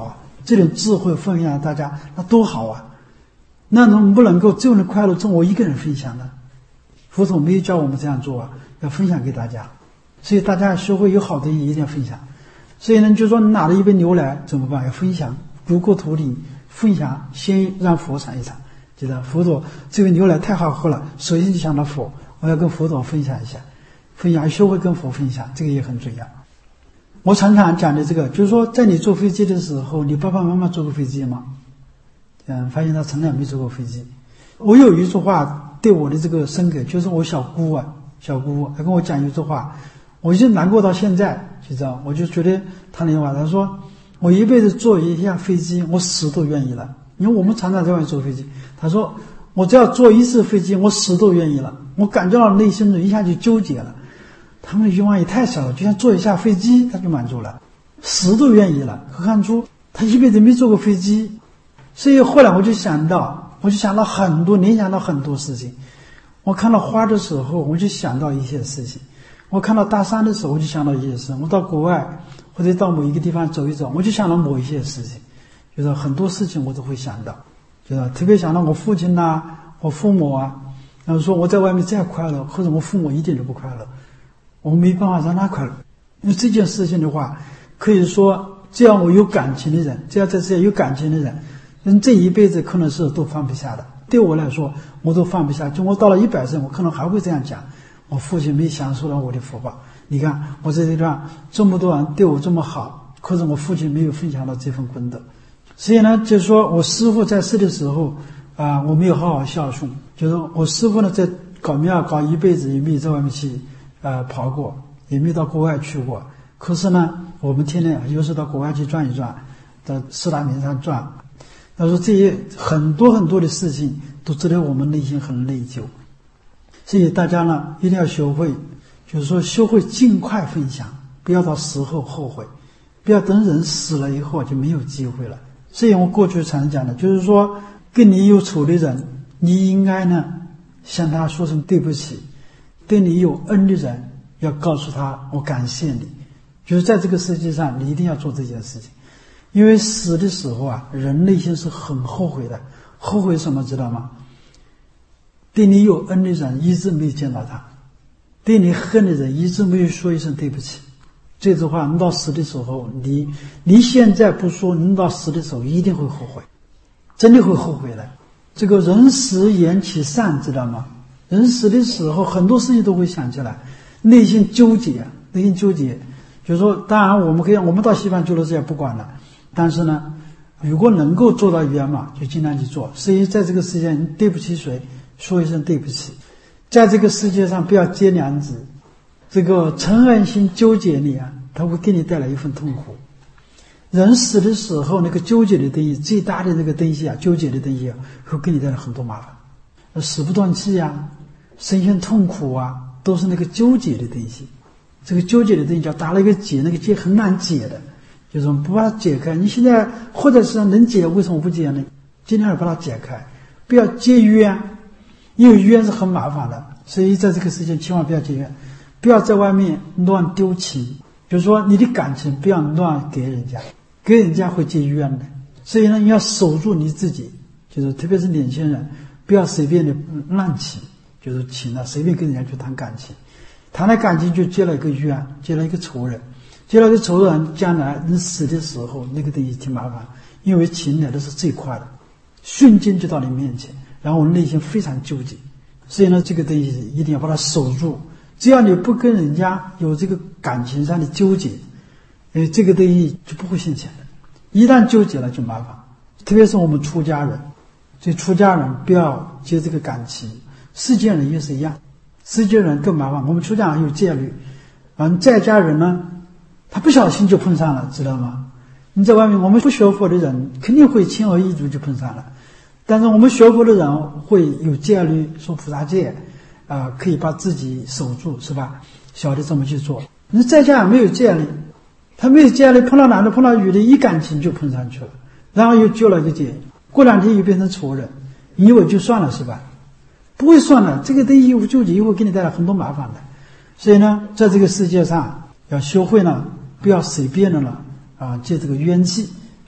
Speaker 1: 这点智慧分享大家，那多好啊！那能不能够这样的快乐从我一个人分享呢？佛陀没有教我们这样做啊，要分享给大家。所以大家学会有好的一定要分享。所以呢，就说你拿了一杯牛奶怎么办？要分享，如果土里分享，先让佛尝一尝。觉得佛陀这杯牛奶太好喝了，首先就想到佛，我要跟佛陀分享一下，分享学会跟佛分享，这个也很重要。我常常讲的这个，就是说，在你坐飞机的时候，你爸爸妈妈坐过飞机吗？发现他从来没坐过飞机。我有一句话对我的这个深刻，就是我小姑她跟我讲一句话，我就难过到现在，就知道，我就觉得她那句话，她说我一辈子坐一下飞机，我死都愿意了。因为我们常常在外面坐飞机，她说我只要坐一次飞机，我死都愿意了。我感觉到内心一下就纠结了。他们的欲望也太小了，就像坐一下飞机他就满足了，死都愿意了，可看出他一辈子没坐过飞机。所以后来我就想到很多，联想到很多事情。我看到花的时候，我就想到一些事情；我看到大山的时候，我就想到一些事；我到国外或者到某一个地方走一走，我就想到某一些事情。就是很多事情我都会想到，就是特别想到我父亲呐、我父母啊。然后说我在外面再快乐，或者我父母一点都不快乐，我没办法让他快乐。因为这件事情的话，可以说只要我有感情的人，只要在世界有感情的人，这一辈子可能是都放不下的。对我来说，我都放不下。就我到了100岁，我可能还会这样讲：我父亲没享受到我的福报。你看我在这段这么多人对我这么好，可是我父亲没有分享到这份功德。所以呢，就是说我师父在世的时候我没有好好孝顺。就是我师父呢，在搞庙搞一辈子，也没有在外面去跑过，也没有到国外去过。可是呢，我们天天有时到国外去转一转，到四大名山转。他说这些很多很多的事情都值得我们内心很内疚。所以大家呢一定要学会，就是说学会尽快分享，不要到时候后悔，不要等人死了以后就没有机会了。所以我过去常讲的，就是说跟你有仇的人，你应该呢向他说声对不起；对你有恩的人，要告诉他我感谢你。就是在这个世界上，你一定要做这件事情。因为死的时候人内心是很后悔的。后悔什么知道吗？对你有恩的人一直没有见到他，对你恨的人一直没有说一声对不起。这句话你到死的时候，你现在不说，你到死的时候一定会后悔，真的会后悔的。这个人死言其善，知道吗？人死的时候很多事情都会想起来，内心纠结。就是说当然我们到西方极乐世界不管了，但是呢如果能够做到圆满，就尽量去做。所以在这个世界你对不起谁，说一声对不起。在这个世界上不要结梁子，这个嗔恨心纠结你它会给你带来一份痛苦。人死的时候，那个纠结的东西，最大的那个东西纠结的东西会给你带来很多麻烦，死不断气身心痛苦都是那个纠结的东西。这个纠结的东西叫打了一个结，那个结很难解的，就是不把它解开。你现在或者是能解，为什么不解呢？尽量把它解开，不要结冤，因为冤是很麻烦的。所以在这个世界千万不要结冤，不要在外面乱丢情，就是说你的感情不要乱给人家，给人家会结冤的。所以呢，你要守住你自己，就是特别是年轻人，不要随便的乱情，就是情随便跟人家去谈感情，谈了感情就结了一个冤，结了一个仇人，结了一个仇人，将来你死的时候那个东西挺麻烦，因为情来的是最快的，瞬间就到你面前，然后我内心非常纠结。所以呢，这个东西一定要把它守住。只要你不跟人家有这个感情上的纠结，这个东西就不会现前的。一旦纠结了就麻烦，特别是我们出家人，所以出家人不要结这个感情。世间人也是一样，世间人更麻烦。我们出家人有戒律，在家人呢，他不小心就碰上了，知道吗？你在外面，我们不学佛的人肯定会轻而易举就碰上了，但是我们学佛的人会有戒律，说菩萨戒可以把自己守住，是吧？晓得怎么去做。你在家没有戒律，他没有戒律，碰到男的碰到女的，一感情就碰上去了，然后又纠了一个结，过2天又变成仇人，你以为就算了是吧？不会算了，这个东西纠结会给你带来很多麻烦的。所以呢，在这个世界上要学会呢，不要随便的呢借这个冤气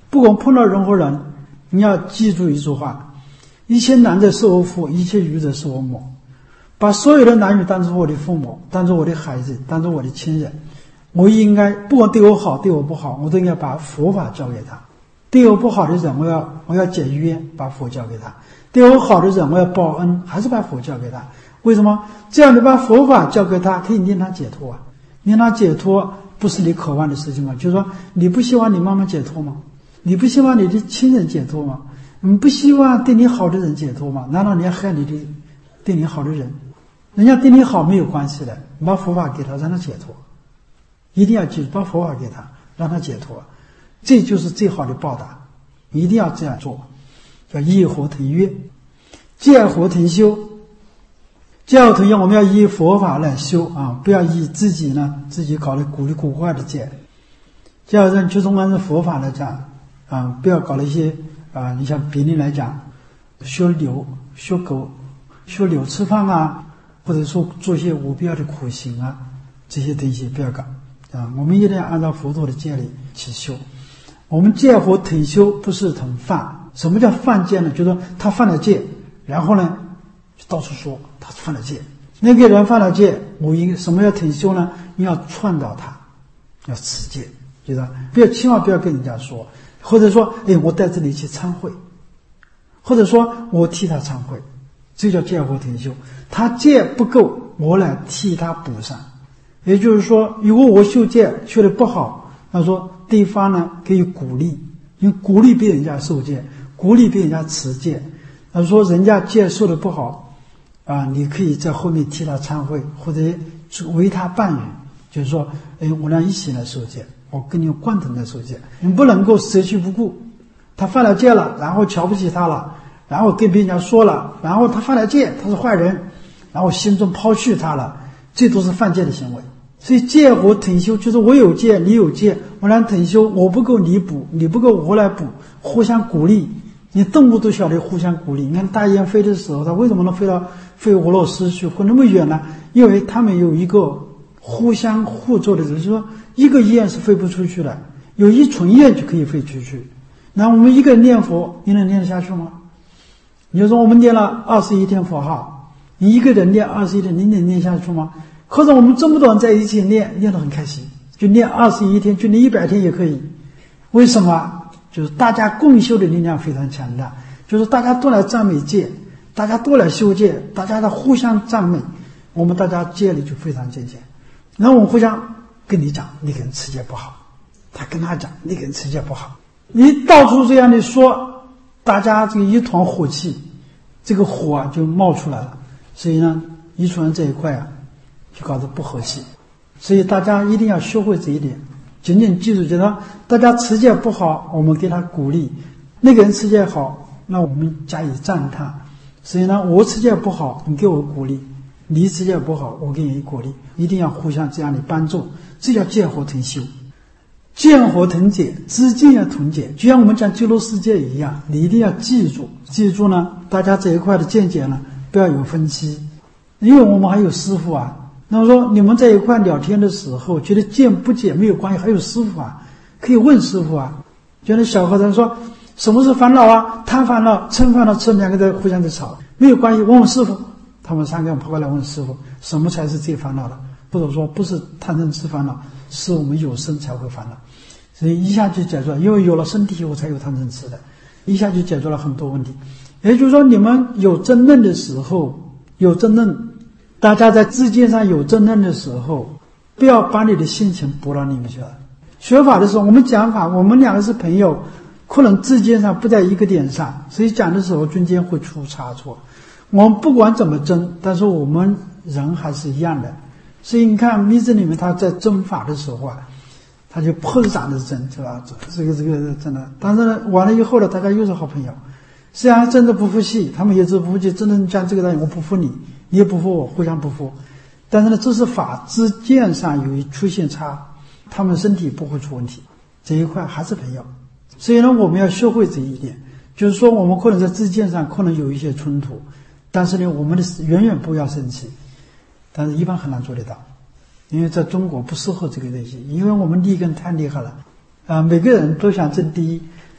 Speaker 1: 不管碰到任何人，你要记住一句话：一切男者是我父，一切女者是我母。把所有的男女当作我的父母，当作我的孩子，当作我的亲人。我应该不管对我好对我不好，我都应该把佛法教给他。对我不好的人，我要解冤，把佛教给他；对我好的人，我要报恩，还是把佛教给他。为什么？这样你把佛法教给他，可以令他解脱啊！令他解脱不是你渴望的事情吗？就是说，你不希望你妈妈解脱吗？你不希望你的亲人解脱吗？你不希望对你好的人解脱吗？难道你要害你的对你好的人？人家对你好没有关系的，你把佛法给他，让他解脱。一定要记住，把佛法给他，让他解脱，这就是最好的报答。一定要这样做，叫依佛腾跃，见佛腾修。见佛腾跃，我们要依佛法来修啊，不要依自己搞的古里古怪的见。就要就从按照佛法来讲啊，不要搞了一些啊，你像别人来讲，修牛、修狗、修牛吃饭啊，或者说做一些无必要的苦行啊，这些东西不要搞啊。我们一定要按照佛陀的戒律去修。我们见佛腾修，不是腾犯。什么叫犯戒呢？就是说他犯了戒，然后呢就到处说他犯了戒。那个人犯了戒，我应什么叫腾修呢？你要劝导他，要持戒，就是千万不要跟人家说，或者说我带着你去参会，或者说我替他参会，这叫见佛腾修。他戒不够，我来替他补上。也就是说，如果我修戒修得不好，他说对方呢可以鼓励，因为鼓励别人家受戒，鼓励别人家持戒。他说人家戒受得不好啊，你可以在后面替他参会，或者为他伴侣，就是说我俩一起来受戒，我跟你共同来受戒。你不能够舍弃不顾，他犯了戒了，然后瞧不起他了，然后跟别人家说了，然后他犯了戒，他是坏人，然后心中抛弃他了，这都是犯戒的行为。所以戒佛腾修就是我有戒你有戒，我俩腾修，我不够你补，你不够我来补，互相鼓励。你动物都晓得互相鼓励。你看大雁飞的时候，它为什么能飞俄罗斯去，飞那么远呢？因为他们有一个互相互助的人，就是说一个雁是飞不出去的，有一群雁就可以飞出去。那我们一个人念佛，你能念得下去吗？你就说我们念了21天佛号，你一个人念21天，你能念下去吗？或者我们这么多人在一起念得很开心，就念21天，就念100天也可以。为什么？就是大家共修的力量非常强大，就是大家都来赞美戒，大家都来修戒，大家的互相赞美，我们大家戒律就非常健全。然后我们互相跟你讲，你给人持戒不好，他跟他讲，你给人持戒不好，你到处这样的说，大家这个一团火气，这个火啊就冒出来了。所以呢，遗传这一块啊，就搞得不和气。所以大家一定要学会这一点。仅仅记住，就是大家持戒不好，我们给他鼓励；那个人持戒好，那我们加以赞叹。所以呢，我持戒不好，你给我鼓励；你持戒不好，我给你鼓励。一定要互相这样的帮助，这叫见火腾修。见火腾解，知见要同解，就像我们讲极乐世界一样，你一定要记住呢，大家这一块的见解呢，不要有分歧，因为我们还有师父啊。那么说你们在一块聊天的时候，觉得见不见没有关系，还有师父啊，可以问师父啊。就那小和尚说什么是烦恼啊？贪烦恼、嗔烦恼，两个在互相在吵，没有关系，问问师父。他们3个人跑过来问师父，什么才是最烦恼的？或者说不是贪嗔痴烦恼，是我们有生才会烦恼。所以一下就解决了，因为有了身体以后才有贪嗔痴的，一下就解决了很多问题。也就是说，你们有争论的时候，有争论，大家在知见上有争论的时候，不要把你的心情拨到里面去了。学法的时候，我们讲法，我们2个是朋友，可能知见上不在一个点上，所以讲的时候中间会出差错。我们不管怎么争，但是我们人还是一样的。所以你看密宗里面他在争法的时候啊，他就破掌的争，是吧？这个真的，但是呢，完了以后呢，大家又是好朋友。虽然真的不服气，他们也是不服气，真的讲这个东西，我不服你，你也不服我，互相不服。但是呢，这是法知见上有出现差，他们身体不会出问题，这一块还是朋友。所以呢，我们要学会这一点，就是说我们可能在知见上可能有一些冲突，但是呢，我们的远远不要生气，但是一般很难做得到，因为在中国不适合这个东西，因为我们利根太厉害了每个人都想争第一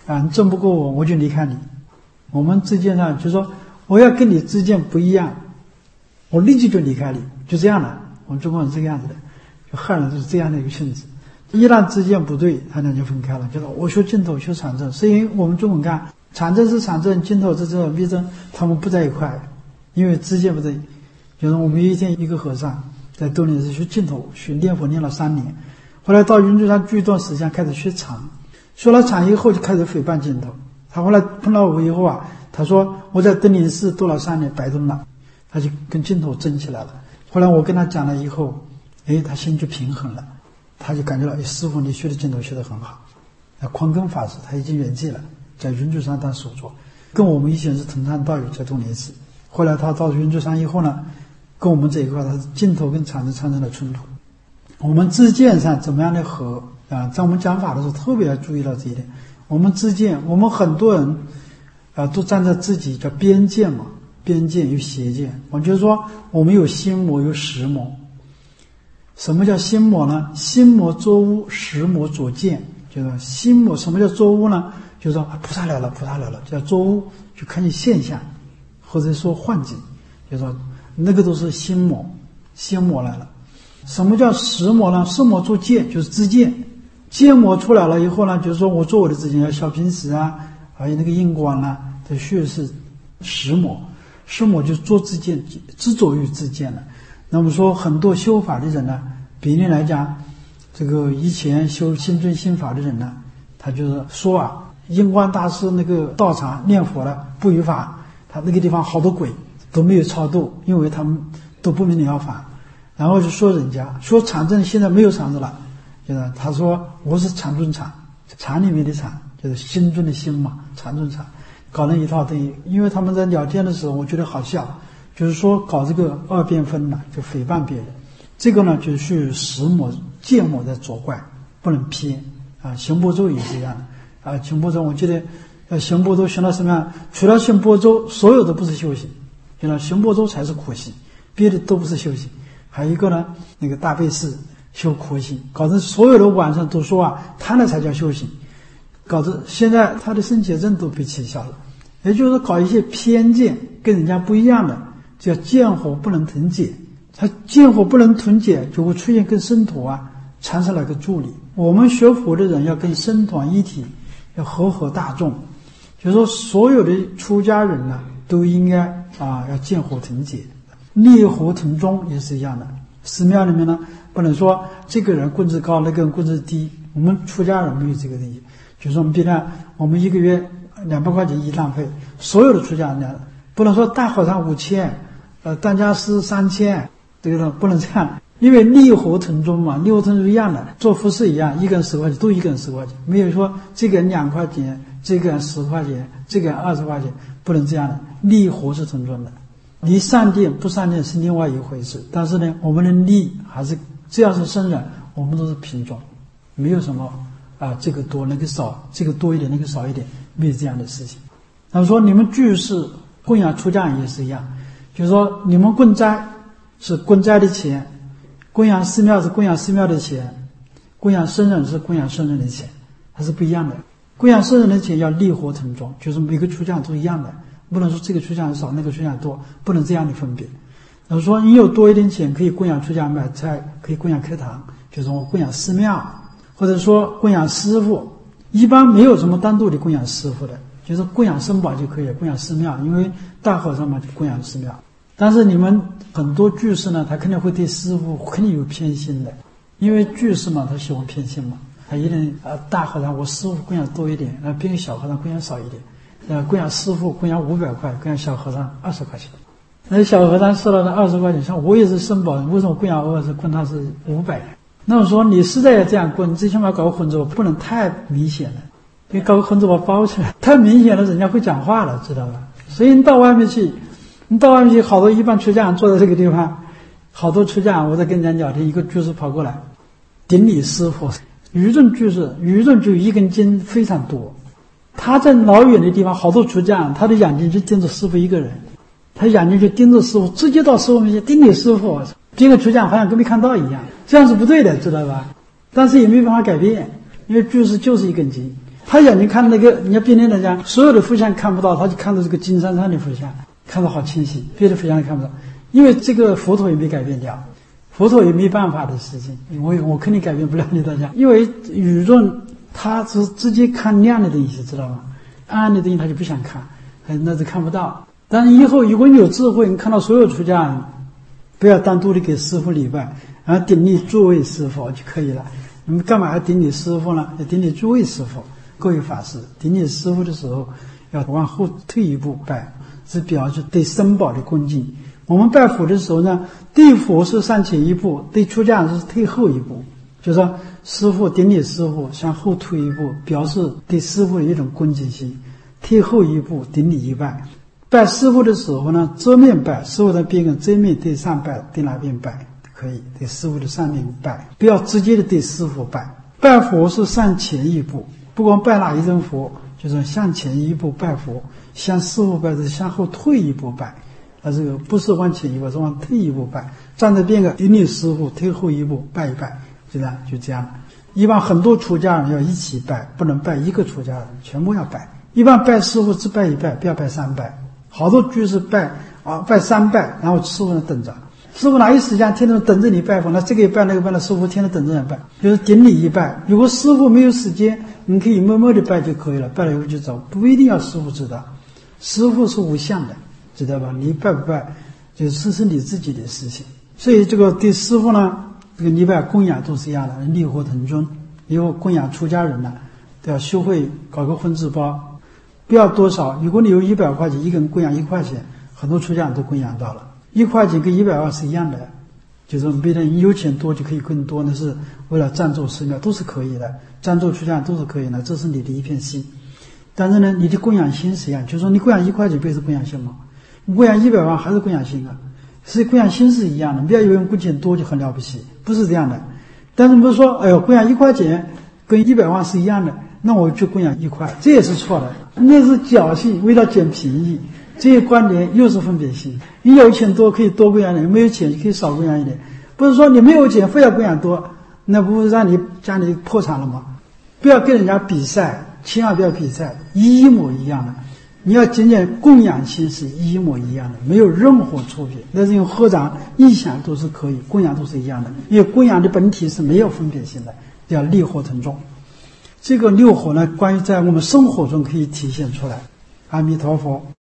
Speaker 1: 你争不过我，我就离开你。我们之间呢，就说我要跟你之间不一样，我立即就离开你，就这样了。我们中国人是这个样子的，就汉人就是这样的一个性质。一旦之间不对，他俩就分开了。就是我修净土，修禅证，是因为我们中文看禅证是禅证，净土是这密证，他们不在一块，因为之间不对。就是我们有一天一个和尚在兜率寺学净土，学念佛念了3年，后来到云珠山住一段时间，开始学禅，学了禅以后就开始诽谤净土。他后来碰到我以后他说我在登灵寺读了3年白读了，他就跟净土争起来了。后来我跟他讲了以后，他心就平衡了，他就感觉到师父你学的净土学得很好。宽根法师他已经圆寂了，在云珠山当首座，跟我们以前是同参道友，在登灵寺。后来他到云珠山以后呢，跟我们这一块他是净土跟禅宗产生了冲突。我们知见上怎么样的和在我们讲法的时候特别要注意到这一点。我们知见，我们很多人都站在自己叫边界嘛，边界有邪见。我就是说我们有心魔有识魔。什么叫心魔呢？心魔作污，识魔作见。就是心魔，什么叫作污呢？就是说菩萨来了，菩萨来了，叫作污，就看见现象，或者说幻境，就是说那个都是心魔，心魔来了。什么叫识魔呢？识魔作见，就是知见。见魔出来了以后呢，就是说我做我的知见，要小平时还有那个印光这血是识魔。识魔就是做知见，执着于知见了。那么说很多修法的人呢，比例来讲，这个以前修心尊心法的人呢，他就是说印光大师那个道场念佛了不于法，他那个地方好多鬼都没有超度，因为他们都不明了法。然后就说人家说禅证现在没有禅子了，就是他说我是禅尊禅，禅里面的禅就是心尊的心嘛，禅尊禅，搞了一套东西。因为他们在聊天的时候我觉得好笑，就是说搞这个二辩分就诽谤别人。这个呢就是识魔见魔在作怪，不能偏行波州也是一样的行波州我记得行波州行到什么样，除了行波州所有的不是修行，行波州才是苦行，别的都不是修行。还有一个呢，那个大悲寺修苦行，搞得所有的晚上都说他那才叫修行，搞得现在他的生解证都被取消了。也就是搞一些偏见跟人家不一样的，叫见火不能同解。他见火不能同解，就会出现跟僧团产生了个助力。我们学佛的人要跟僧团一体，要和大众，就是说所有的出家人都应该要见火同解。烈火同宗也是一样的。寺庙里面呢，不能说这个人棍子高，那个人棍子低。我们出家人没有这个东西，就是我们比如我们一个月200块钱一趟费，所有的出家人不能说大和尚5000，大家是3000，这个不能这样，因为烈火同宗嘛，烈火同宗一样的，做服饰一样，一个人10块钱，都一个人10块钱，没有说这个人2块钱，这个人10块钱，这个人20块钱，不能这样的，烈火是同宗的。离善殿不善殿是另外一回事，但是呢，我们的利还是只要是僧人，我们都是平等，没有什么这个多那个少，这个多一点那个少一点，没有这样的事情。那么说你们居士供养出家人也是一样，就是说你们供斋是供斋的钱，供养寺庙是供养寺庙的钱，供养僧人是供养僧人的钱，它是不一样的。供养僧人的钱要烈火同宗，就是每个出家人都一样的，不能说这个出家人少那个出家人多，不能这样的分别。然后说你有多一点钱可以供养出家人买菜，可以供养课堂，就是我供养寺庙，或者说供养师傅。一般没有什么单独的供养师傅的，就是供养僧宝就可以，供养寺庙，因为大和尚嘛就供养寺庙。但是你们很多居士呢，他肯定会对师傅肯定有偏心的，因为居士嘛他喜欢偏心嘛，他一定大和尚我师傅供养多一点，别人小和尚供养少一点，供养师傅供养500块，供养小和尚20块钱。那小和尚收了那20块钱，像我也是僧宝，为什么供养20供他是500？那我说你实在要这样供，你最起码搞个混着，不能太明显了，你搞个混着把包起来，太明显了人家会讲话了，知道吧？所以你到外面去，好多一般出家人坐在这个地方，好多出家人我在跟人家聊天，一个居士跑过来顶礼师傅，愚众居士，愚众就一根筋非常多，他在老远的地方好多出家人，他的眼睛就盯着师傅一个人，他眼睛就盯着师傅，直接到师傅面前顶礼师傅，别个出家人好像跟没看到一样，这样是不对的，知道吧？但是也没办法改变，因为居士就是一根筋， 他眼睛看那个，你要别人来讲，所有的佛像看不到，他就看到这个金山上的佛像，看得好清晰，别的佛像看不到，因为这个佛陀也没改变掉，佛陀也没办法的事情，我肯定改变不了你大家，因为宇宙他是直接看亮的东西，知道吗？暗的东西他就不想看，那是看不到。但是以后如果你有智慧，你看到所有出家人，不要单独的给师父礼拜，然后顶礼诸位师父就可以了。你们干嘛要顶礼师父呢？要顶礼诸位师父。各位法师，顶礼师父的时候要往后退一步拜，是表示对僧宝的恭敬。我们拜佛的时候呢，对佛是上前一步，对出家人是退后一步，就是说师父顶礼师父向后退一步，表示对师父的一种恭敬心，退后一步顶礼一拜。拜师父的时候呢，正面拜，师父的边跟正面对上拜，对哪边拜可以，对师父的上面拜，不要直接的对师父拜。拜佛是向前一步，不管拜哪一尊佛，就是向前一步拜佛，向师父拜是向后退一步拜，这个不是往前一步，是往退一步拜。站在边个顶礼师父，退后一步拜一拜，就这样。一般很多出家人要一起拜，不能拜一个出家人，全部要拜。一般拜师父只拜一拜，不要拜三拜。好多居士拜三拜，然后师父呢等着。师父哪有时间天天等着你拜佛？那这个也拜那个拜，那师父天天等着人拜，就是顶礼一拜。如果师父没有时间，你可以默默的拜就可以了，拜了以后就走，不一定要师父知道。师父是无相的，知道吧？你拜不拜，就是你自己的事情。所以这个对师父呢，这个礼拜供养都是一样的，立火腾尊。以后供养出家人呢，都要修会搞个婚字包，不要多少。如果你有100块钱，一个人供养1块钱，很多出家人都供养到了。1块钱跟100万是一样的，就是别人有钱多就可以更多，那是为了赞助寺庙都是可以的，赞助出家人都是可以的，这是你的一片心。但是呢，你的供养心是一样，就是说你供养1块钱不是供养心吗？你供养100万还是供养心啊？所以供养心是一样的，不要以为供钱多就很了不起，不是这样的。但是不是说，哎呦，供养1块钱跟100万是一样的，那我就供养1块，这也是错的，那是侥幸，为了捡便宜。这些观点又是分别心，你有钱多可以多供养点，没有钱可以少供养一点。不是说你没有钱非要供养多，那不是让你家里破产了吗？不要跟人家比赛，千万不要比赛，一模一样的。你要仅仅供养心是一模一样的，没有任何区别。那是用合掌意想都是可以，供养都是一样的，因为供养的本体是没有分别心的，叫立火腾众。这个六火呢，关于在我们生活中可以体现出来。阿弥陀佛。